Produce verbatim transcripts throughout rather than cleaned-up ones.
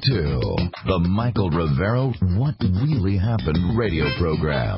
to the Michael Rivero What Really Happened radio program.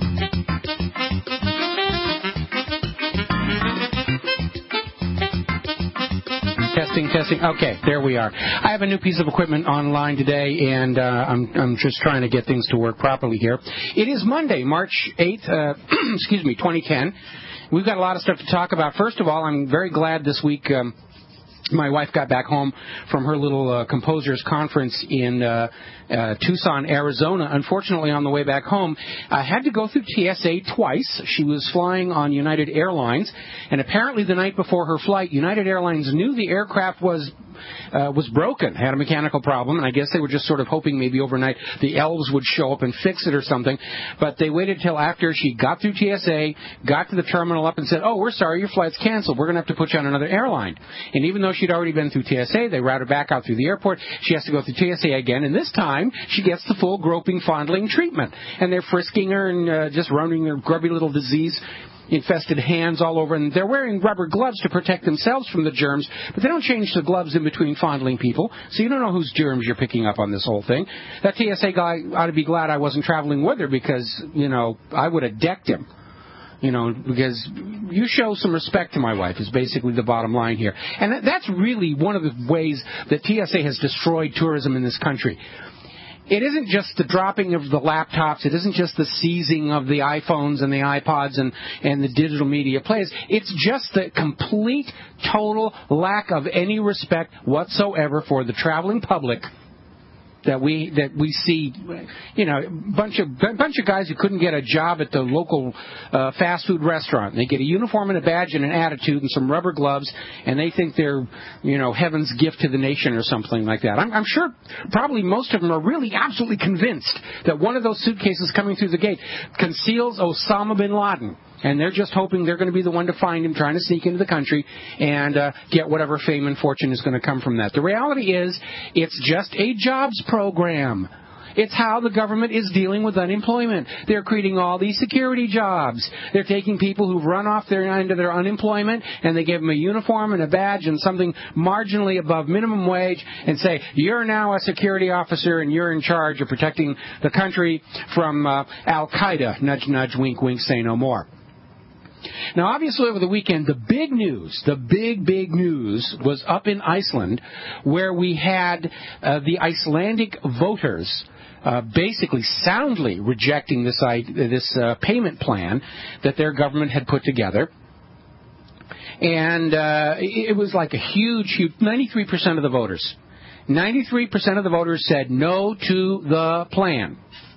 Testing, testing. Okay, there we are. I have a new piece of equipment online today, and uh, I'm, I'm just trying to get things to work properly here. It is Monday, March eighth, uh, excuse me, twenty ten. We've got a lot of stuff to talk about. First of all, I'm very glad this week um, my wife got back home from her little uh, composers conference in uh, uh, Tucson, Arizona. Unfortunately, on the way back home, I had to go through T S A twice. She was flying on United Airlines, and apparently the night before her flight, United Airlines knew the aircraft was uh, was broken, had a mechanical problem, and I guess they were just sort of hoping maybe overnight the elves would show up and fix it or something. But they waited till after she got through T S A, got to the terminal up and said, oh, we're sorry, your flight's canceled. We're going to have to put you on another airline. And even though she'd already been through T S A, they routed her back out through the airport. She has to go through T S A again, and this time she gets the full groping, fondling treatment. And they're frisking her and uh, just running their grubby little disease-infested hands all over, and they're wearing rubber gloves to protect themselves from the germs, but they don't change the gloves in between fondling people, so you don't know whose germs you're picking up on this whole thing. That T S A guy ought to be glad I wasn't traveling with her because, you know, I would have decked him. You know, because you show some respect to my wife is basically the bottom line here. And that's really one of the ways that T S A has destroyed tourism in this country. It isn't just the dropping of the laptops. It isn't just the seizing of the iPhones and the iPods and, and the digital media players. It's just the complete, total lack of any respect whatsoever for the traveling public that we that we see, you know, a bunch of bunch of guys who couldn't get a job at the local uh, fast food restaurant. They get a uniform and a badge and an attitude and some rubber gloves, and they think they're, you know, heaven's gift to the nation or something like that. I'm, I'm sure probably most of them are really absolutely convinced that one of those suitcases coming through the gate conceals Osama bin Laden. And they're just hoping they're going to be the one to find him, trying to sneak into the country and uh, get whatever fame and fortune is going to come from that. The reality is, it's just a jobs program. It's how the government is dealing with unemployment. They're creating all these security jobs. They're taking people who've run off their end of their unemployment, and they give them a uniform and a badge and something marginally above minimum wage and say, you're now a security officer and you're in charge of protecting the country from uh, Al-Qaeda. Nudge, nudge, wink, wink, say no more. Now, obviously, over the weekend, the big news, the big, big news was up in Iceland, where we had uh, the Icelandic voters uh, basically soundly rejecting this, uh, this uh, payment plan that their government had put together. And uh, it was like a huge, huge, ninety-three percent of the voters. ninety-three percent of the voters said no to the plan.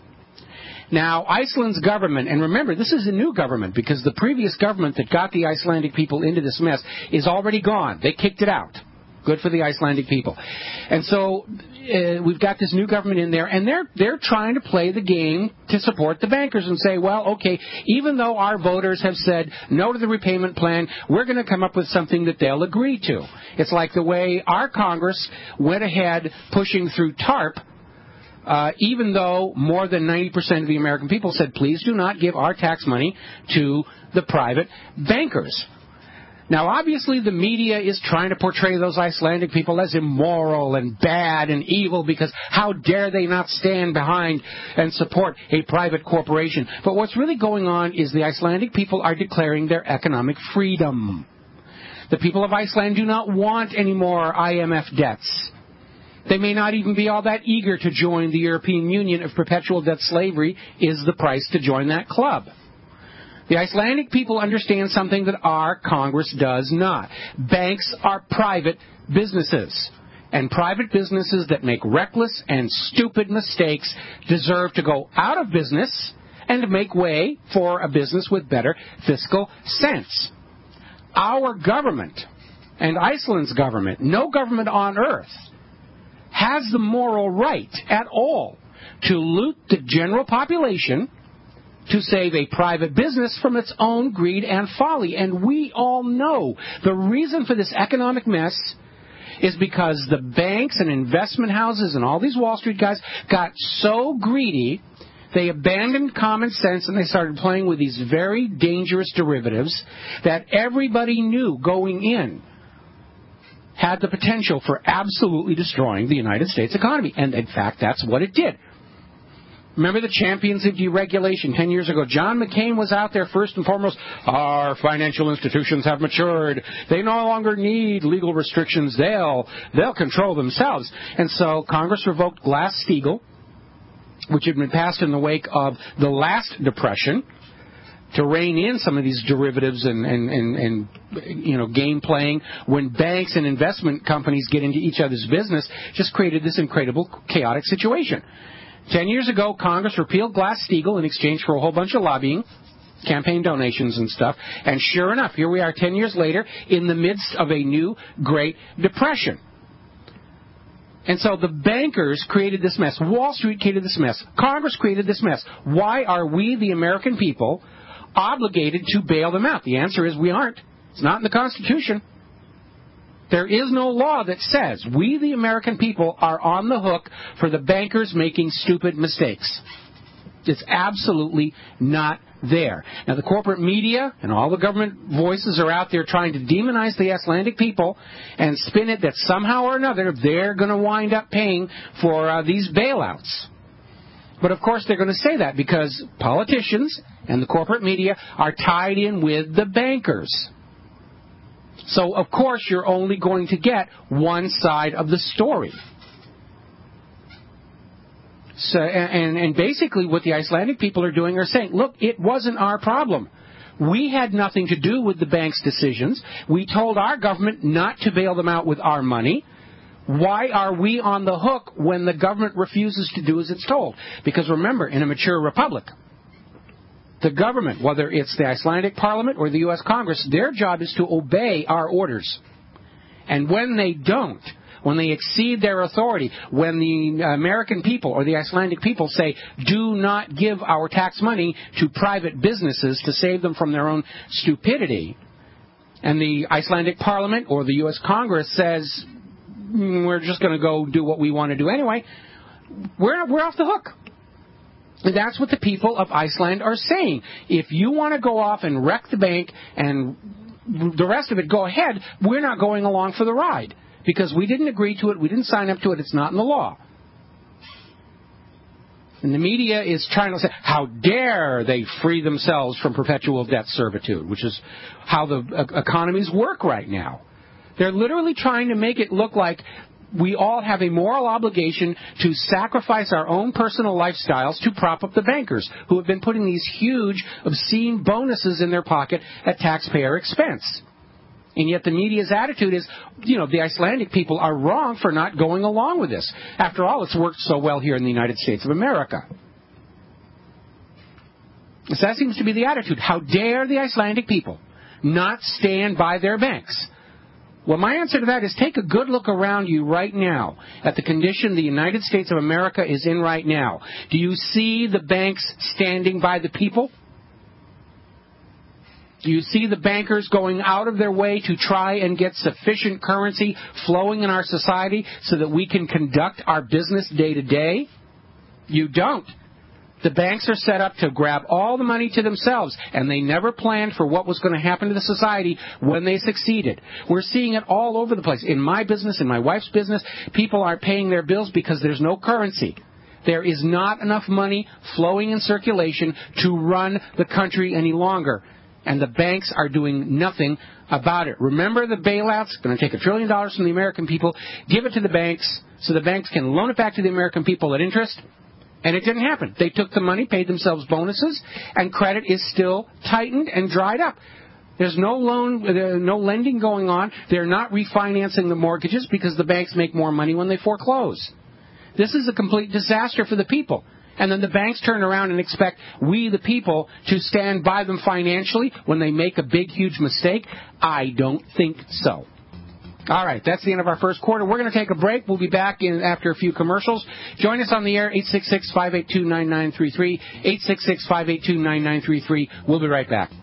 Now, Iceland's government, and remember, this is a new government because the previous government that got the Icelandic people into this mess is already gone. They kicked it out. Good for the Icelandic people. And so uh, we've got this new government in there, and they're they're trying to play the game to support the bankers and say, well, okay, even though our voters have said no to the repayment plan, we're going to come up with something that they'll agree to. It's like the way our Congress went ahead pushing through TARP, Uh, even though more than ninety percent of the American people said, please do not give our tax money to the private bankers. Now, obviously, the media is trying to portray those Icelandic people as immoral and bad and evil because how dare they not stand behind and support a private corporation. But what's really going on is the Icelandic people are declaring their economic freedom. The people of Iceland do not want any more I M F debts. They may not even be all that eager to join the European Union if perpetual debt slavery is the price to join that club. The Icelandic people understand something that our Congress does not. Banks are private businesses. And private businesses that make reckless and stupid mistakes deserve to go out of business and to make way for a business with better fiscal sense. Our government and Iceland's government, no government on earth, has the moral right at all to loot the general population to save a private business from its own greed and folly. And we all know the reason for this economic mess is because the banks and investment houses and all these Wall Street guys got so greedy, they abandoned common sense and they started playing with these very dangerous derivatives that everybody knew going in had the potential for absolutely destroying the United States economy. And, in fact, that's what it did. Remember the champions of deregulation ten years ago? John McCain was out there first and foremost. Our financial institutions have matured. They no longer need legal restrictions. They'll, they'll control themselves. And so Congress revoked Glass-Steagall, which had been passed in the wake of the last Depression, to rein in some of these derivatives and, and, and, and you know, game playing. When banks and investment companies get into each other's business, just created this incredible chaotic situation. Ten years ago, Congress repealed Glass-Steagall in exchange for a whole bunch of lobbying, campaign donations and stuff. And sure enough, here we are ten years later in the midst of a new Great Depression. And so the bankers created this mess. Wall Street created this mess. Congress created this mess. Why are we, the American people, obligated to bail them out? The answer is we aren't. It's not in the Constitution. There is no law that says we, the American people, are on the hook for the bankers making stupid mistakes. It's absolutely not there. Now, the corporate media and all the government voices are out there trying to demonize the Icelandic people and spin it that somehow or another they're going to wind up paying for uh, these bailouts. But, of course, they're going to say that because politicians and the corporate media are tied in with the bankers. So, of course, you're only going to get one side of the story. So, and, and basically what the Icelandic people are doing are saying, look, it wasn't our problem. We had nothing to do with the bank's decisions. We told our government not to bail them out with our money. Why are we on the hook when the government refuses to do as it's told? Because remember, in a mature republic, the government, whether it's the Icelandic Parliament or the U S Congress, their job is to obey our orders. And when they don't, when they exceed their authority, when the American people or the Icelandic people say, do not give our tax money to private businesses to save them from their own stupidity, and the Icelandic Parliament or the U S Congress says, we're just going to go do what we want to do anyway, we're, we're off the hook. And that's what the people of Iceland are saying. If you want to go off and wreck the bank and the rest of it, go ahead. We're not going along for the ride because we didn't agree to it. We didn't sign up to it. It's not in the law. And the media is trying to say, how dare they free themselves from perpetual debt servitude, which is how the economies work right now. They're literally trying to make it look like we all have a moral obligation to sacrifice our own personal lifestyles to prop up the bankers who have been putting these huge, obscene bonuses in their pocket at taxpayer expense. And yet the media's attitude is, you know, the Icelandic people are wrong for not going along with this. After all, it's worked so well here in the United States of America. So that seems to be the attitude. How dare the Icelandic people not stand by their banks? Well, my answer to that is take a good look around you right now at the condition the United States of America is in right now. Do you see the banks standing by the people? Do you see the bankers going out of their way to try and get sufficient currency flowing in our society so that we can conduct our business day to day? You don't. The banks are set up to grab all the money to themselves, and they never planned for what was going to happen to the society when they succeeded. We're seeing it all over the place. In my business, in my wife's business, people aren't paying their bills because there's no currency. There is not enough money flowing in circulation to run the country any longer. And the banks are doing nothing about it. Remember the bailouts? Going to take a trillion dollars from the American people, give it to the banks so the banks can loan it back to the American people at interest. And it didn't happen. They took the money, paid themselves bonuses, and credit is still tightened and dried up. There's no loan, no lending going on. They're not refinancing the mortgages because the banks make more money when they foreclose. This is a complete disaster for the people. And then the banks turn around and expect we, the people, to stand by them financially when they make a big, huge mistake? I don't think so. All right, that's the end of our first quarter. We're going to take a break. We'll be back in after a few commercials. Join us on the air, eight six six, five eight two, nine nine three three, eight six six, five eight two, nine nine three three. We'll be right back.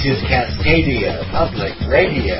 is Cascadia Public Radio.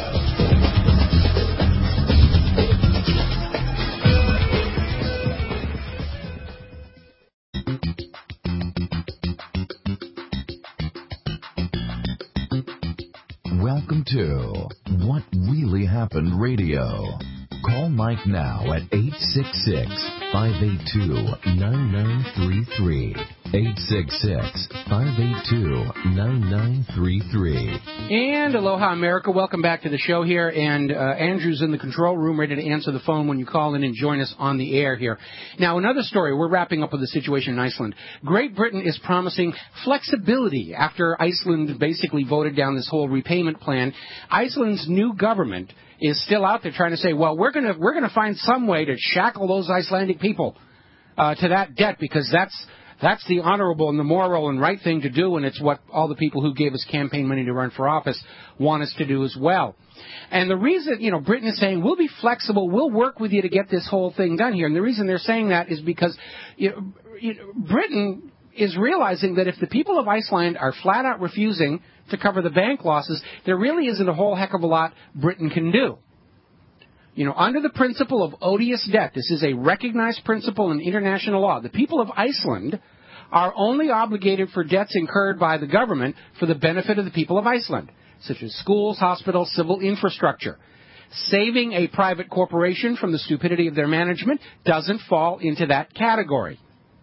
Welcome to What Really Happened Radio. Call Mike now at eight six six, five eight two, nine nine three three. eight six six, five eight two, nine nine three three. And aloha, America. Welcome back to the show here. And uh, Andrew's in the control room ready to answer the phone when you call in and join us on the air here. Now, another story. We're wrapping up with the situation in Iceland. Great Britain is promising flexibility after Iceland basically voted down this whole repayment plan. Iceland's new government is still out there trying to say, well, we're going to we're going to find some way to shackle those Icelandic people uh, to that debt because that's That's the honorable and the moral and right thing to do, and it's what all the people who gave us campaign money to run for office want us to do as well. And the reason, you know, Britain is saying, we'll be flexible, we'll work with you to get this whole thing done here. And the reason they're saying that is because you know, you know, Britain is realizing that if the people of Iceland are flat out refusing to cover the bank losses, there really isn't a whole heck of a lot Britain can do. You know, under the principle of odious debt, this is a recognized principle in international law. The people of Iceland are only obligated for debts incurred by the government for the benefit of the people of Iceland, such as schools, hospitals, civil infrastructure. Saving a private corporation from the stupidity of their management doesn't fall into that category.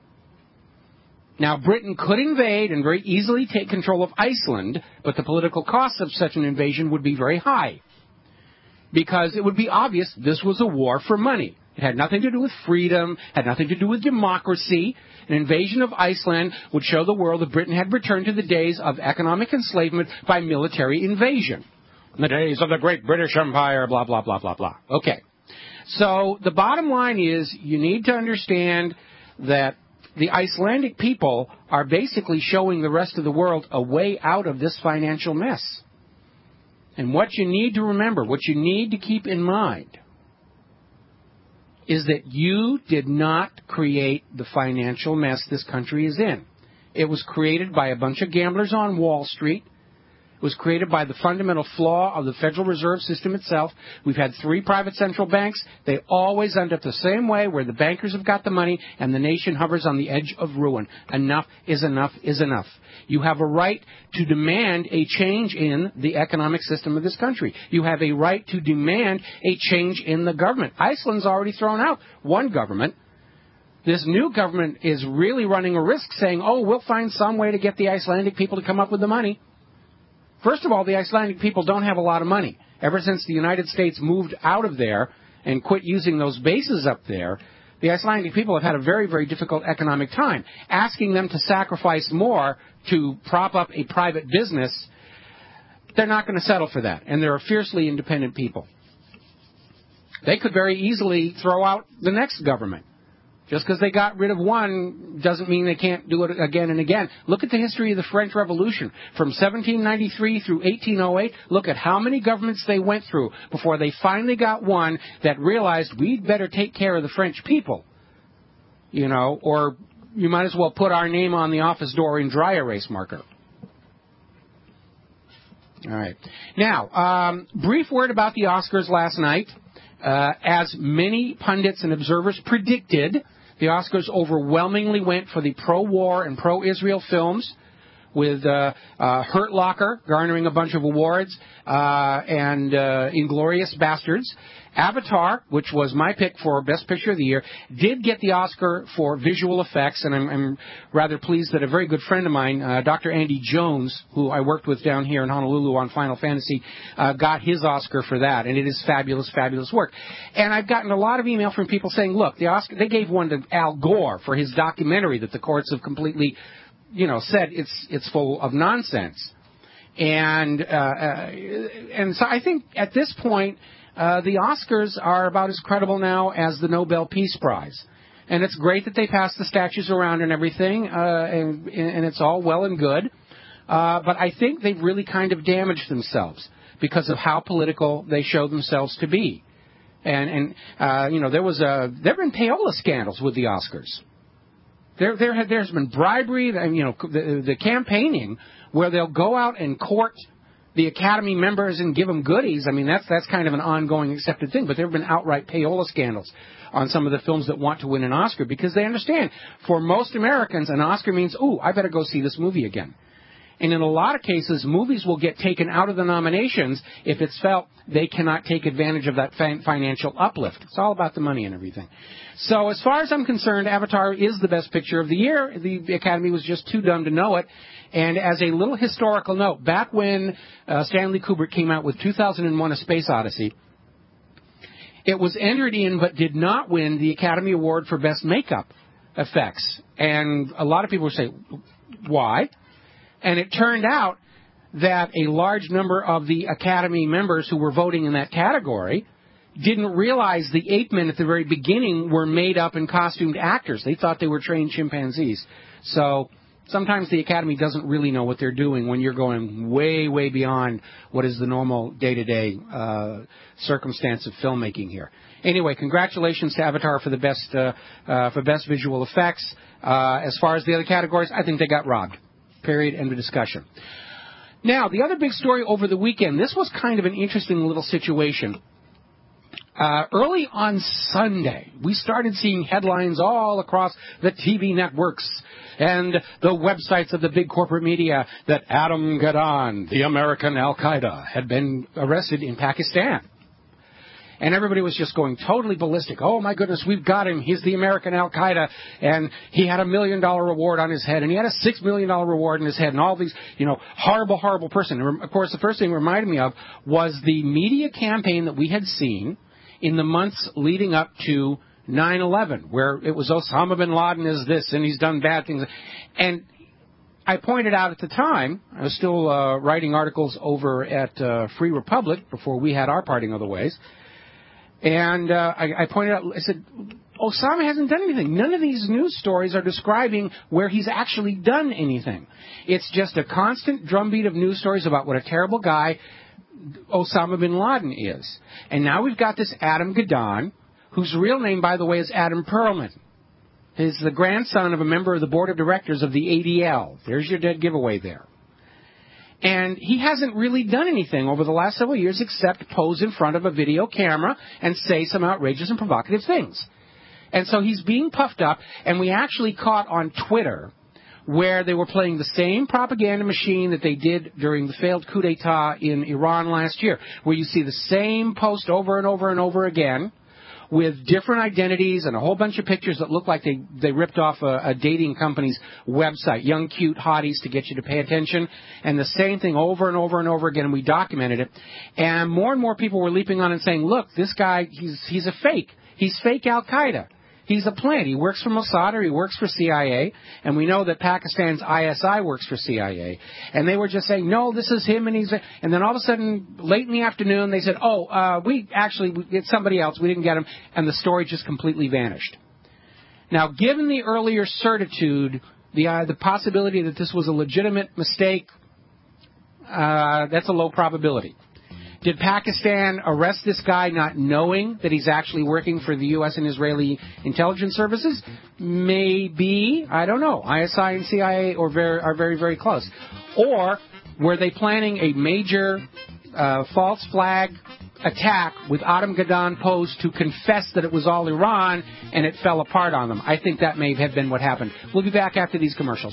Now, Britain could invade and very easily take control of Iceland, but the political costs of such an invasion would be very high, because it would be obvious this was a war for money. It had nothing to do with freedom, had nothing to do with democracy. An invasion of Iceland would show the world that Britain had returned to the days of economic enslavement by military invasion. In the days of the great British Empire, blah, blah, blah, blah, blah. Okay. So the bottom line is you need to understand that the Icelandic people are basically showing the rest of the world a way out of this financial mess. And what you need to remember, what you need to keep in mind, is that you did not create the financial mess this country is in. It was created by a bunch of gamblers on Wall Street. It was created by the fundamental flaw of the Federal Reserve System itself. We've had three private central banks. They always end up the same way, where the bankers have got the money and the nation hovers on the edge of ruin. Enough is enough is enough. You have a right to demand a change in the economic system of this country. You have a right to demand a change in the government. Iceland's already thrown out one government. This new government is really running a risk saying, oh, we'll find some way to get the Icelandic people to come up with the money. First of all, the Icelandic people don't have a lot of money. Ever since the United States moved out of there and quit using those bases up there, the Icelandic people have had a very, very difficult economic time. Asking them to sacrifice more to prop up a private business, they're not going to settle for that. And they're a fiercely independent people. They could very easily throw out the next government. Just because they got rid of one doesn't mean they can't do it again and again. Look at the history of the French Revolution. From seventeen ninety-three through eighteen oh eight, look at how many governments they went through before they finally got one that realized we'd better take care of the French people. You know, or you might as well put our name on the office door in dry erase marker. All right. Now, um, brief word about the Oscars last night. Uh, as many pundits and observers predicted, the Oscars overwhelmingly went for the pro-war and pro-Israel films, with uh, uh, Hurt Locker garnering a bunch of awards, uh, and uh, Inglourious Bastards. Avatar, which was my pick for Best Picture of the Year, did get the Oscar for visual effects, and I'm, I'm rather pleased that a very good friend of mine, uh, Doctor Andy Jones, who I worked with down here in Honolulu on Final Fantasy, uh, got his Oscar for that, and it is fabulous, fabulous work. And I've gotten a lot of email from people saying, look, the Oscar, they gave one to Al Gore for his documentary that the courts have completely, you know, said it's it's full of nonsense. And uh, uh, and so I think at this point, Uh, the Oscars are about as credible now as the Nobel Peace Prize. And it's great that they pass the statues around and everything, uh, and, and it's all well and good. Uh, but I think they've really kind of damaged themselves because of how political they show themselves to be. And, and uh, you know, there was a, there have been payola scandals with the Oscars. There, there has, there's been bribery, and, you know, the, the campaigning where they'll go out and court the Academy members and give them goodies. I mean, that's that's kind of an ongoing accepted thing. But there have been outright payola scandals on some of the films that want to win an Oscar because they understand for most Americans an Oscar means, ooh, I better go see this movie again. And in a lot of cases, movies will get taken out of the nominations if it's felt they cannot take advantage of that financial uplift. It's all about the money and everything. So as far as I'm concerned, Avatar is the best picture of the year. The Academy was just too dumb to know it. And as a little historical note, back when uh, Stanley Kubrick came out with two thousand one A Space Odyssey, it was entered in but did not win the Academy Award for Best Makeup Effects. And a lot of people would say, why? And it turned out that a large number of the Academy members who were voting in that category didn't realize the ape men at the very beginning were made up and costumed actors. They thought they were trained chimpanzees. So sometimes the Academy doesn't really know what they're doing when you're going way, way beyond what is the normal day-to-day uh, circumstance of filmmaking here. Anyway, congratulations to Avatar for the best uh, uh, for best visual effects. Uh, as far as the other categories, I think they got robbed. Period. End of discussion. Now, the other big story over the weekend, this was kind of an interesting little situation. Uh, early on Sunday, we started seeing headlines all across the T V networks and the websites of the big corporate media that Adam Gadon, the American Al-Qaeda, had been arrested in Pakistan. And everybody was just going totally ballistic. Oh, my goodness, we've got him. He's the American Al-Qaeda. And he had a million-dollar reward on his head. And he had a six million dollars reward on his head. And all these, you know, horrible, horrible person. And of course, the first thing it reminded me of was the media campaign that we had seen in the months leading up to nine eleven, where it was Osama bin Laden is this, and he's done bad things. And I pointed out at the time, I was still uh, writing articles over at uh, Free Republic before we had our parting of the ways. And uh, I, I pointed out, I said, Osama hasn't done anything. None of these news stories are describing where he's actually done anything. It's just a constant drumbeat of news stories about what a terrible guy Osama bin Laden is. And now we've got this Adam Gadon, whose real name, by the way, is Adam Perlman. He's the grandson of a member of the board of directors of the A D L. There's your dead giveaway there. And he hasn't really done anything over the last several years except pose in front of a video camera and say some outrageous and provocative things. And so he's being puffed up, and we actually caught on Twitter where they were playing the same propaganda machine that they did during the failed coup d'etat in Iran last year, where you see the same post over and over and over again with different identities and a whole bunch of pictures that look like they, they ripped off a, a dating company's website, young, cute hotties to get you to pay attention, and the same thing over and over and over again, and we documented it. And more and more people were leaping on and saying, look, this guy, he's, he's a fake. He's fake Al-Qaeda. He's a plant. He works for Mossad or he works for C I A, and we know that Pakistan's I S I works for C I A. And they were just saying, no, this is him, and he's... A... And then all of a sudden, late in the afternoon, they said, oh, uh, we actually, it's somebody else. We didn't get him. And the story just completely vanished. Now, given the earlier certitude, the, uh, the possibility that this was a legitimate mistake, uh, that's a low probability. Did Pakistan arrest this guy not knowing that he's actually working for the U S and Israeli intelligence services? Maybe. I don't know. I S I and C I A are very, are very, very close. Or were they planning a major uh, false flag attack with Adam Gadon posed to confess that it was all Iran and it fell apart on them? I think that may have been what happened. We'll be back after these commercials.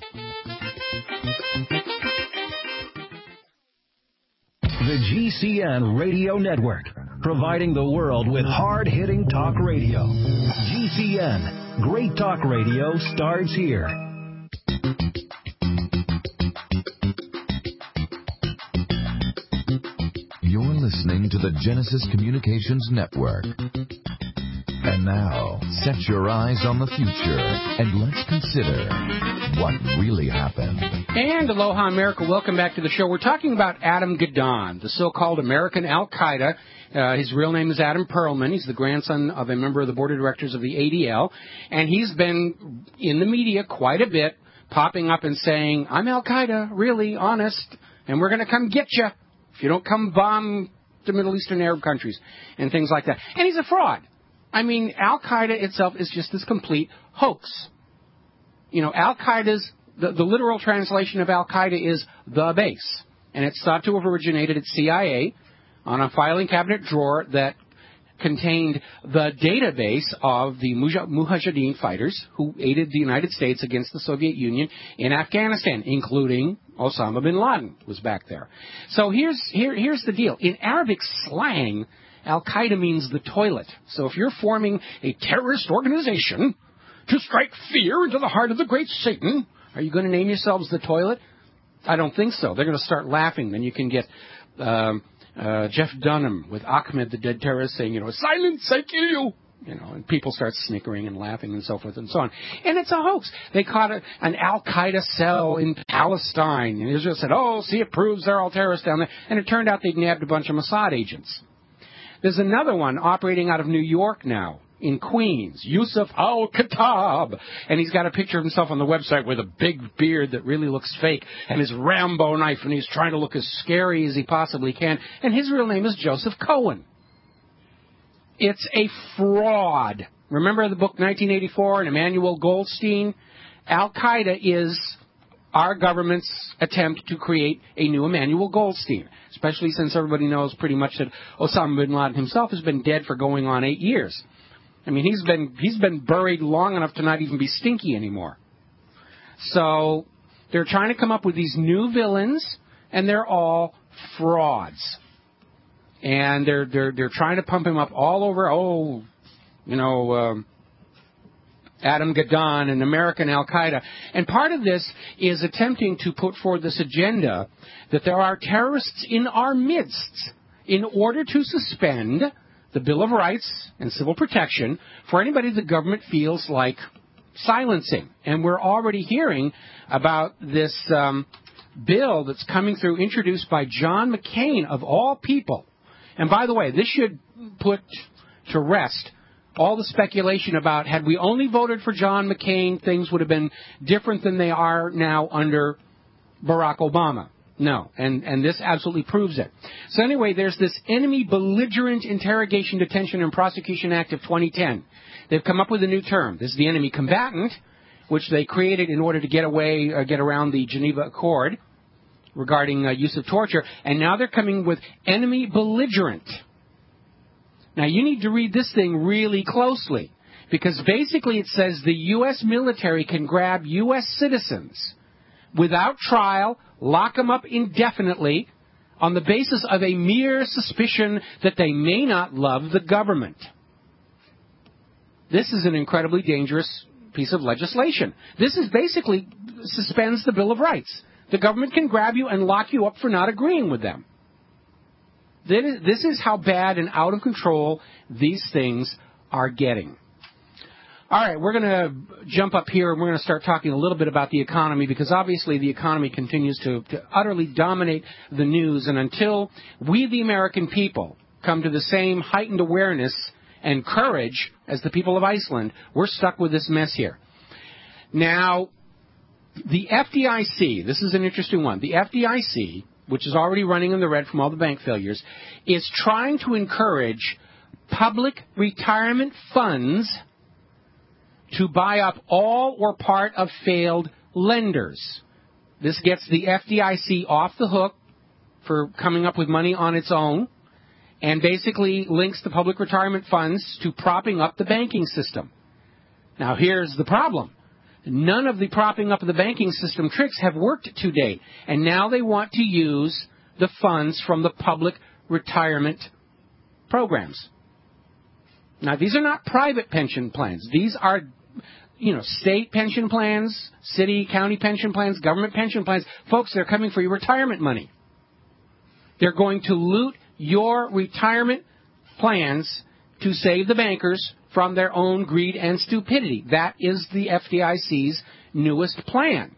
The G C N Radio Network, providing the world with hard-hitting talk radio. G C N, great talk radio starts here. You're listening to the Genesis Communications Network. And now, set your eyes on the future, and let's consider what really happened. And aloha, America. Welcome back to the show. We're talking about Adam Gadon, the so-called American Al-Qaeda. Uh, his real name is Adam Perlman. He's the grandson of a member of the board of directors of the A D L. And he's been in the media quite a bit, popping up and saying, I'm Al-Qaeda, really, honest, and we're going to come get you if you don't come bomb the Middle Eastern Arab countries and things like that. And he's a fraud. I mean, Al-Qaeda itself is just this complete hoax. You know, Al-Qaeda's, the, the literal translation of Al-Qaeda is the base. and it's thought to have originated at C I A on a filing cabinet drawer that contained the database of the Mujahideen fighters who aided the United States against the Soviet Union in Afghanistan, including Osama bin Laden was back there. So here's here, here's the deal. In Arabic slang, Al-Qaeda means the toilet. So if you're forming a terrorist organization to strike fear into the heart of the great Satan, are you going to name yourselves the toilet? I don't think so. They're going to start laughing. Then you can get um, uh, Jeff Dunham with Ahmed, the dead terrorist, saying, you know, silence, I kill you. You know, and people start snickering and laughing and so forth and so on. And it's a hoax. They caught a, an Al-Qaeda cell in Palestine. And Israel said, oh, see, it proves they're all terrorists down there. And it turned out they'd nabbed a bunch of Mossad agents. There's another one operating out of New York now, in Queens, Yusuf Al-Khattab. And he's got a picture of himself on the website with a big beard that really looks fake and his Rambo knife, and he's trying to look as scary as he possibly can. And his real name is Joseph Cohen. It's a fraud. Remember the book nineteen eighty-four and Emmanuel Goldstein? Al-Qaeda is our government's attempt to create a new Emmanuel Goldstein, especially since everybody knows pretty much that Osama bin Laden himself has been dead for going on eight years. I mean, he's been he's been buried long enough to not even be stinky anymore. So they're trying to come up with these new villains, and they're all frauds. And they're they're they're trying to pump him up all over. Oh, you know, um, Adam Gadon and American Al-Qaeda. And part of this is attempting to put forward this agenda that there are terrorists in our midst in order to suspend the Bill of Rights and civil protection for anybody the government feels like silencing. And we're already hearing about this um, bill that's coming through, introduced by John McCain, of all people. And by the way, this should put to rest all the speculation about, had we only voted for John McCain, things would have been different than they are now under Barack Obama. No, and, and this absolutely proves it. So anyway, there's this Enemy Belligerent Interrogation, Detention, and Prosecution Act of twenty ten. They've come up with a new term. This is the enemy combatant, which they created in order to get away, uh, get around the Geneva Accord regarding uh, use of torture, and now they're coming with enemy belligerent. Now, you need to read this thing really closely, because basically it says the U S military can grab U S citizens without trial, lock them up indefinitely on the basis of a mere suspicion that they may not love the government. This is an incredibly dangerous piece of legislation. This is basically suspends the Bill of Rights. The government can grab you and lock you up for not agreeing with them. This is how bad and out of control these things are getting. All right, we're going to jump up here and we're going to start talking a little bit about the economy, because obviously the economy continues to, to utterly dominate the news. And until we, the American people, come to the same heightened awareness and courage as the people of Iceland, we're stuck with this mess here. Now, the F D I C, this is an interesting one. The F D I C, which is already running in the red from all the bank failures, is trying to encourage public retirement funds to buy up all or part of failed lenders. This gets the F D I C off the hook for coming up with money on its own, and basically links the public retirement funds to propping up the banking system. Now, here's the problem. None of the propping up of the banking system tricks have worked to date, and now they want to use the funds from the public retirement programs. Now, these are not private pension plans. These are, you know, state pension plans, city, county pension plans, government pension plans. Folks, they're coming for your retirement money. They're going to loot your retirement plans to save the bankers from their own greed and stupidity. That is the F D I C's newest plan.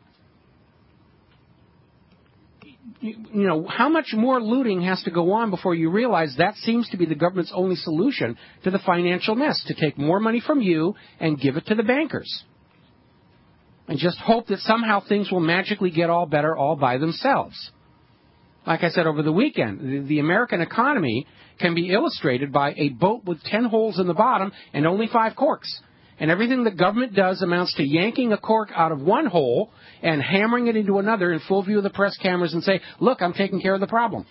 You, you know, how much more looting has to go on before you realize that seems to be the government's only solution to the financial mess, to take more money from you and give it to the bankers. And just hope that somehow things will magically get all better all by themselves. Like I said over the weekend, the, the American economy can be illustrated by a boat with ten holes in the bottom and only five corks. And everything the government does amounts to yanking a cork out of one hole and hammering it into another in full view of the press cameras and say, look, I'm taking care of the problem.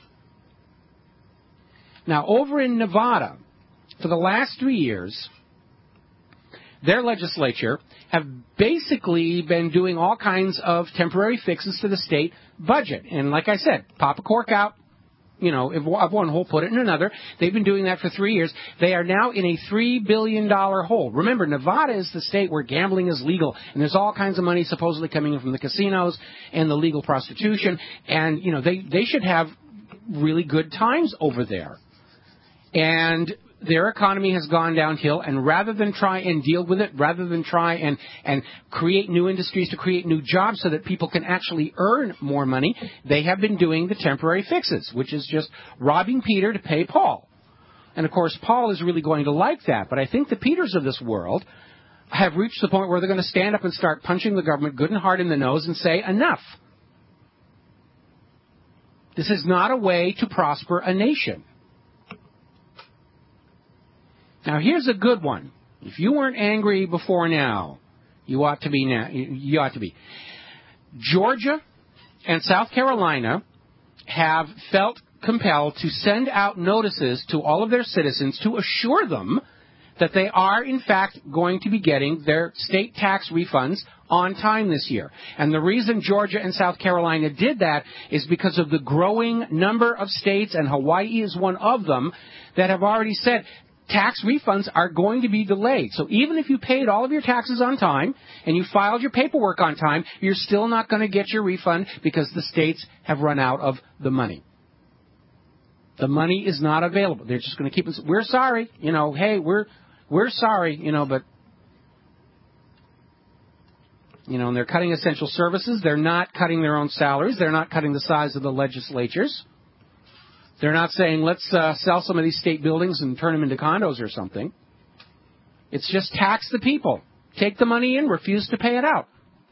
Now, over in Nevada, for the last three years, their legislature have basically been doing all kinds of temporary fixes to the state budget. And like I said, pop a cork out, you know, of one hole, put it in another. They've been doing that for three years. They are now in a three billion dollars hole. Remember, Nevada is the state where gambling is legal, and there's all kinds of money supposedly coming in from the casinos and the legal prostitution. And, you know, they, they should have really good times over there. And their economy has gone downhill, and rather than try and deal with it, rather than try and, and create new industries to create new jobs so that people can actually earn more money, they have been doing the temporary fixes, which is just robbing Peter to pay Paul. And, of course, Paul is really going to like that, but I think the Peters of this world have reached the point where they're going to stand up and start punching the government good and hard in the nose and say, enough. This is not a way to prosper a nation. Now, here's a good one. If you weren't angry before now, you ought to be now. You ought to be. Georgia and South Carolina have felt compelled to send out notices to all of their citizens to assure them that they are, in fact, going to be getting their state tax refunds on time this year. And the reason Georgia and South Carolina did that is because of the growing number of states, and Hawaii is one of them, that have already said tax refunds are going to be delayed. So even if you paid all of your taxes on time and you filed your paperwork on time, you're still not going to get your refund because the states have run out of the money. The money is not available. They're just going to keep us. We're sorry, you know. Hey, we're we're sorry, you know. But you know, and they're cutting essential services. They're not cutting their own salaries. They're not cutting the size of the legislatures. They're not saying, let's uh, sell some of these state buildings and turn them into condos or something. It's just tax the people. Take the money in, refuse to pay it out.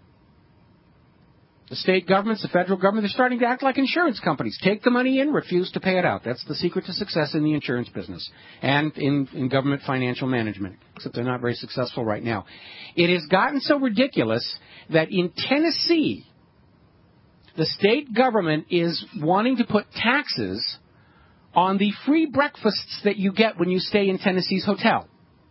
The state governments, the federal government, they're starting to act like insurance companies. Take the money in, refuse to pay it out. That's the secret to success in the insurance business and in, in government financial management, except they're not very successful right now. It has gotten so ridiculous that in Tennessee, the state government is wanting to put taxes on the free breakfasts that you get when you stay in Tennessee's hotel.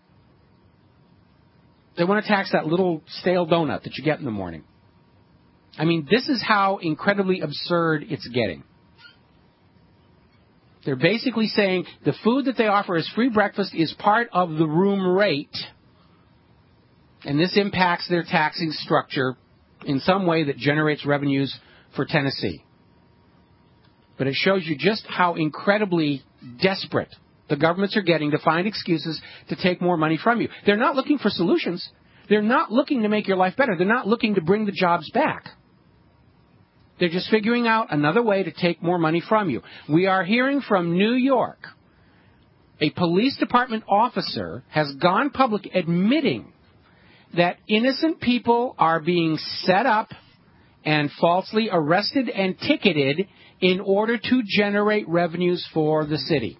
They want to tax that little stale donut that you get in the morning. I mean, this is how incredibly absurd it's getting. They're basically saying the food that they offer as free breakfast is part of the room rate, and this impacts their taxing structure in some way that generates revenues for Tennessee. But it shows you just how incredibly desperate the governments are getting to find excuses to take more money from you. They're not looking for solutions. They're not looking to make your life better. They're not looking to bring the jobs back. They're just figuring out another way to take more money from you. We are hearing from New York. A police department officer has gone public admitting that innocent people are being set up and falsely arrested and ticketed in order to generate revenues for the city.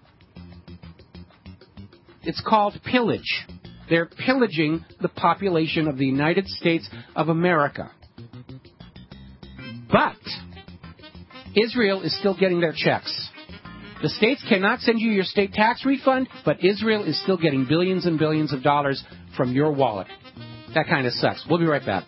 It's called pillage. They're pillaging the population of the United States of America. But Israel is still getting their checks. The states cannot send you your state tax refund, but Israel is still getting billions and billions of dollars from your wallet. That kind of sucks. We'll be right back.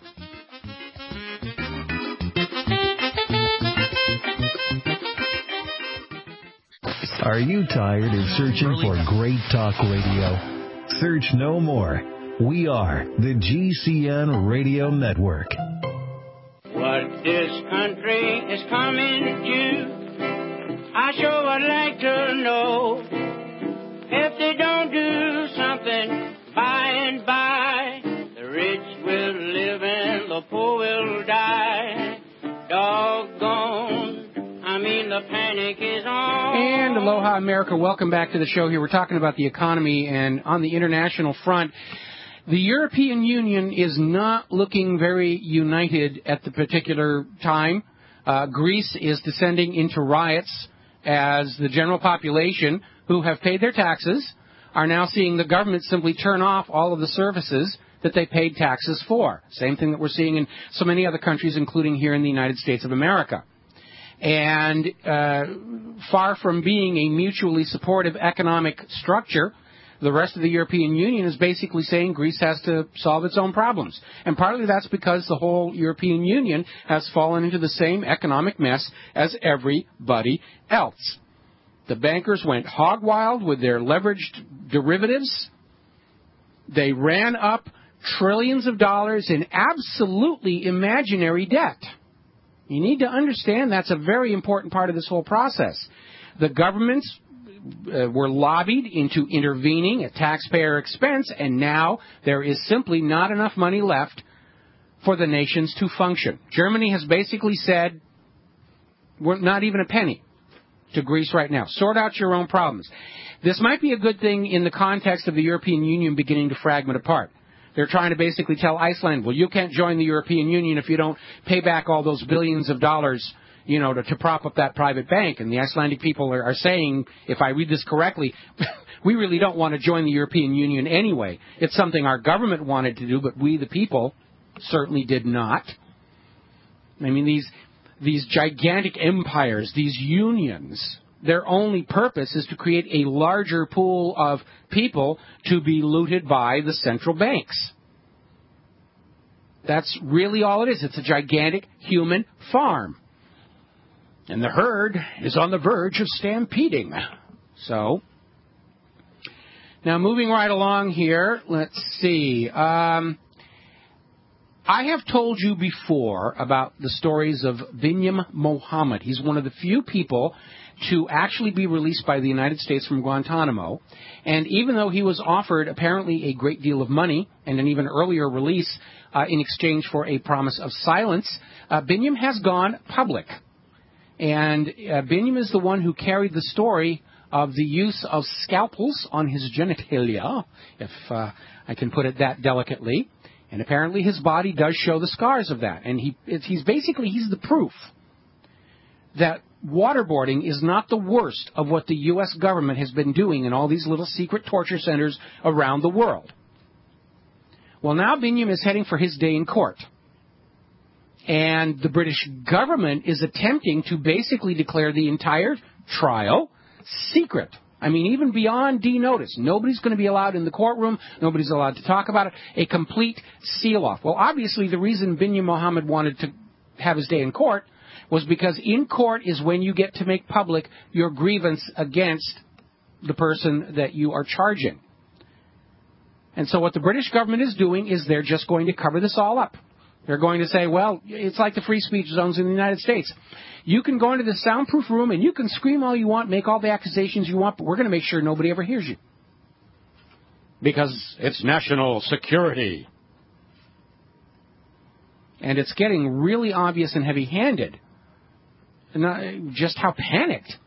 Are you tired of searching for great talk radio? Search no more. We are the G C N Radio Network. What this country is coming to, I sure would like to know. If they don't do something by and by, the rich will live and the poor will die. Doggone. I mean, the panic is on. And aloha, America. Welcome back to the show here. We're talking about the economy, and on the international front, the European Union is not looking very united at the particular time. Uh, Greece is descending into riots as the general population, who have paid their taxes, are now seeing the government simply turn off all of the services that they paid taxes for. Same thing that we're seeing in so many other countries, including here in the United States of America. And uh, far from being a mutually supportive economic structure, the rest of the European Union is basically saying Greece has to solve its own problems. And partly that's because the whole European Union has fallen into the same economic mess as everybody else. The bankers went hog wild with their leveraged derivatives. They ran up trillions of dollars in absolutely imaginary debt. You need to understand that's a very important part of this whole process. The governments uh, were lobbied into intervening at taxpayer expense, and now there is simply not enough money left for the nations to function. Germany has basically said, we're not even a penny to Greece right now. Sort out your own problems. This might be a good thing in the context of the European Union beginning to fragment apart. They're trying to basically tell Iceland, well, you can't join the European Union if you don't pay back all those billions of dollars, you know, to, to prop up that private bank. And the Icelandic people are, are saying, if I read this correctly, we really don't want to join the European Union anyway. It's something our government wanted to do, but we, the people, certainly did not. I mean, these these gigantic empires, these unions, their only purpose is to create a larger pool of people to be looted by the central banks. That's really all it is. It's a gigantic human farm. And the herd is on the verge of stampeding. So, now moving right along here, let's see. Um, I have told you before about the stories of Binyam Mohammed. He's one of the few people to actually be released by the United States from Guantanamo. And even though he was offered apparently a great deal of money and an even earlier release uh, in exchange for a promise of silence, uh, Binyam has gone public. And uh, Binyam is the one who carried the story of the use of scalpels on his genitalia, if uh, I can put it that delicately. And apparently his body does show the scars of that. And he it's, he's basically, he's the proof that waterboarding is not the worst of what the U S government has been doing in all these little secret torture centers around the world. Well, now Binyam is heading for his day in court. And the British government is attempting to basically declare the entire trial secret. I mean, even beyond D-notice. Nobody's going to be allowed in the courtroom. Nobody's allowed to talk about it. A complete seal-off. Well, obviously, the reason Binyam Mohammed wanted to have his day in court was because in court is when you get to make public your grievance against the person that you are charging. And so what the British government is doing is they're just going to cover this all up. They're going to say, well, it's like the free speech zones in the United States. You can go into the soundproof room and you can scream all you want, make all the accusations you want, but we're going to make sure nobody ever hears you. Because it's national security. And it's getting really obvious and heavy-handed. And just how panicked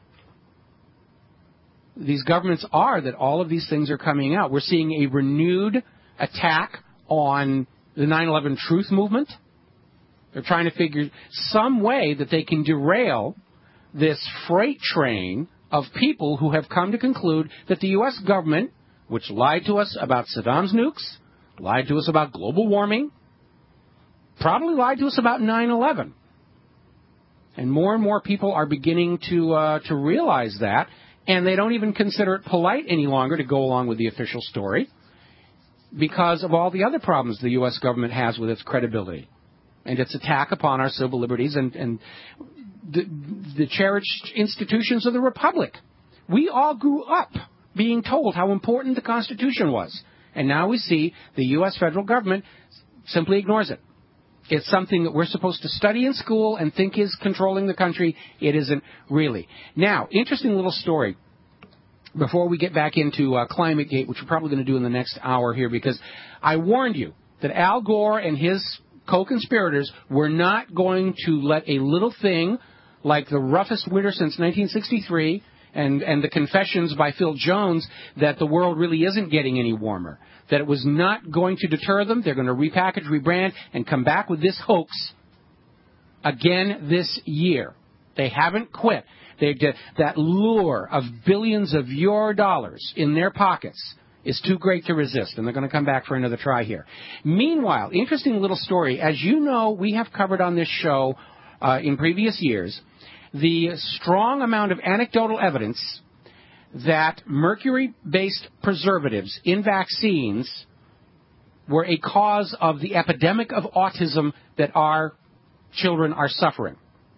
these governments are that all of these things are coming out. We're seeing a renewed attack on the nine eleven Truth Movement. They're trying to figure some way that they can derail this freight train of people who have come to conclude that the U S government, which lied to us about Saddam's nukes, lied to us about global warming, probably lied to us about nine eleven. And more and more people are beginning to uh, to realize that, and they don't even consider it polite any longer to go along with the official story because of all the other problems the U S government has with its credibility and its attack upon our civil liberties and, and the, the cherished institutions of the Republic. We all grew up being told how important the Constitution was, and now we see the U S federal government simply ignores it. It's something that we're supposed to study in school and think is controlling the country. It isn't really. Now, interesting little story before we get back into uh, ClimateGate, which we're probably going to do in the next hour here, because I warned you that Al Gore and his co-conspirators were not going to let a little thing like the roughest winter since nineteen sixty-three and, and the confessions by Phil Jones that the world really isn't getting any warmer, that it was not going to deter them. They're going to repackage, rebrand, and come back with this hoax again this year. They haven't quit. They did that lure of billions of your dollars in their pockets is too great to resist, and they're going to come back for another try here. Meanwhile, interesting little story. As you know, we have covered on this show uh, in previous years the strong amount of anecdotal evidence that mercury-based preservatives in vaccines were a cause of the epidemic of autism that our children are suffering.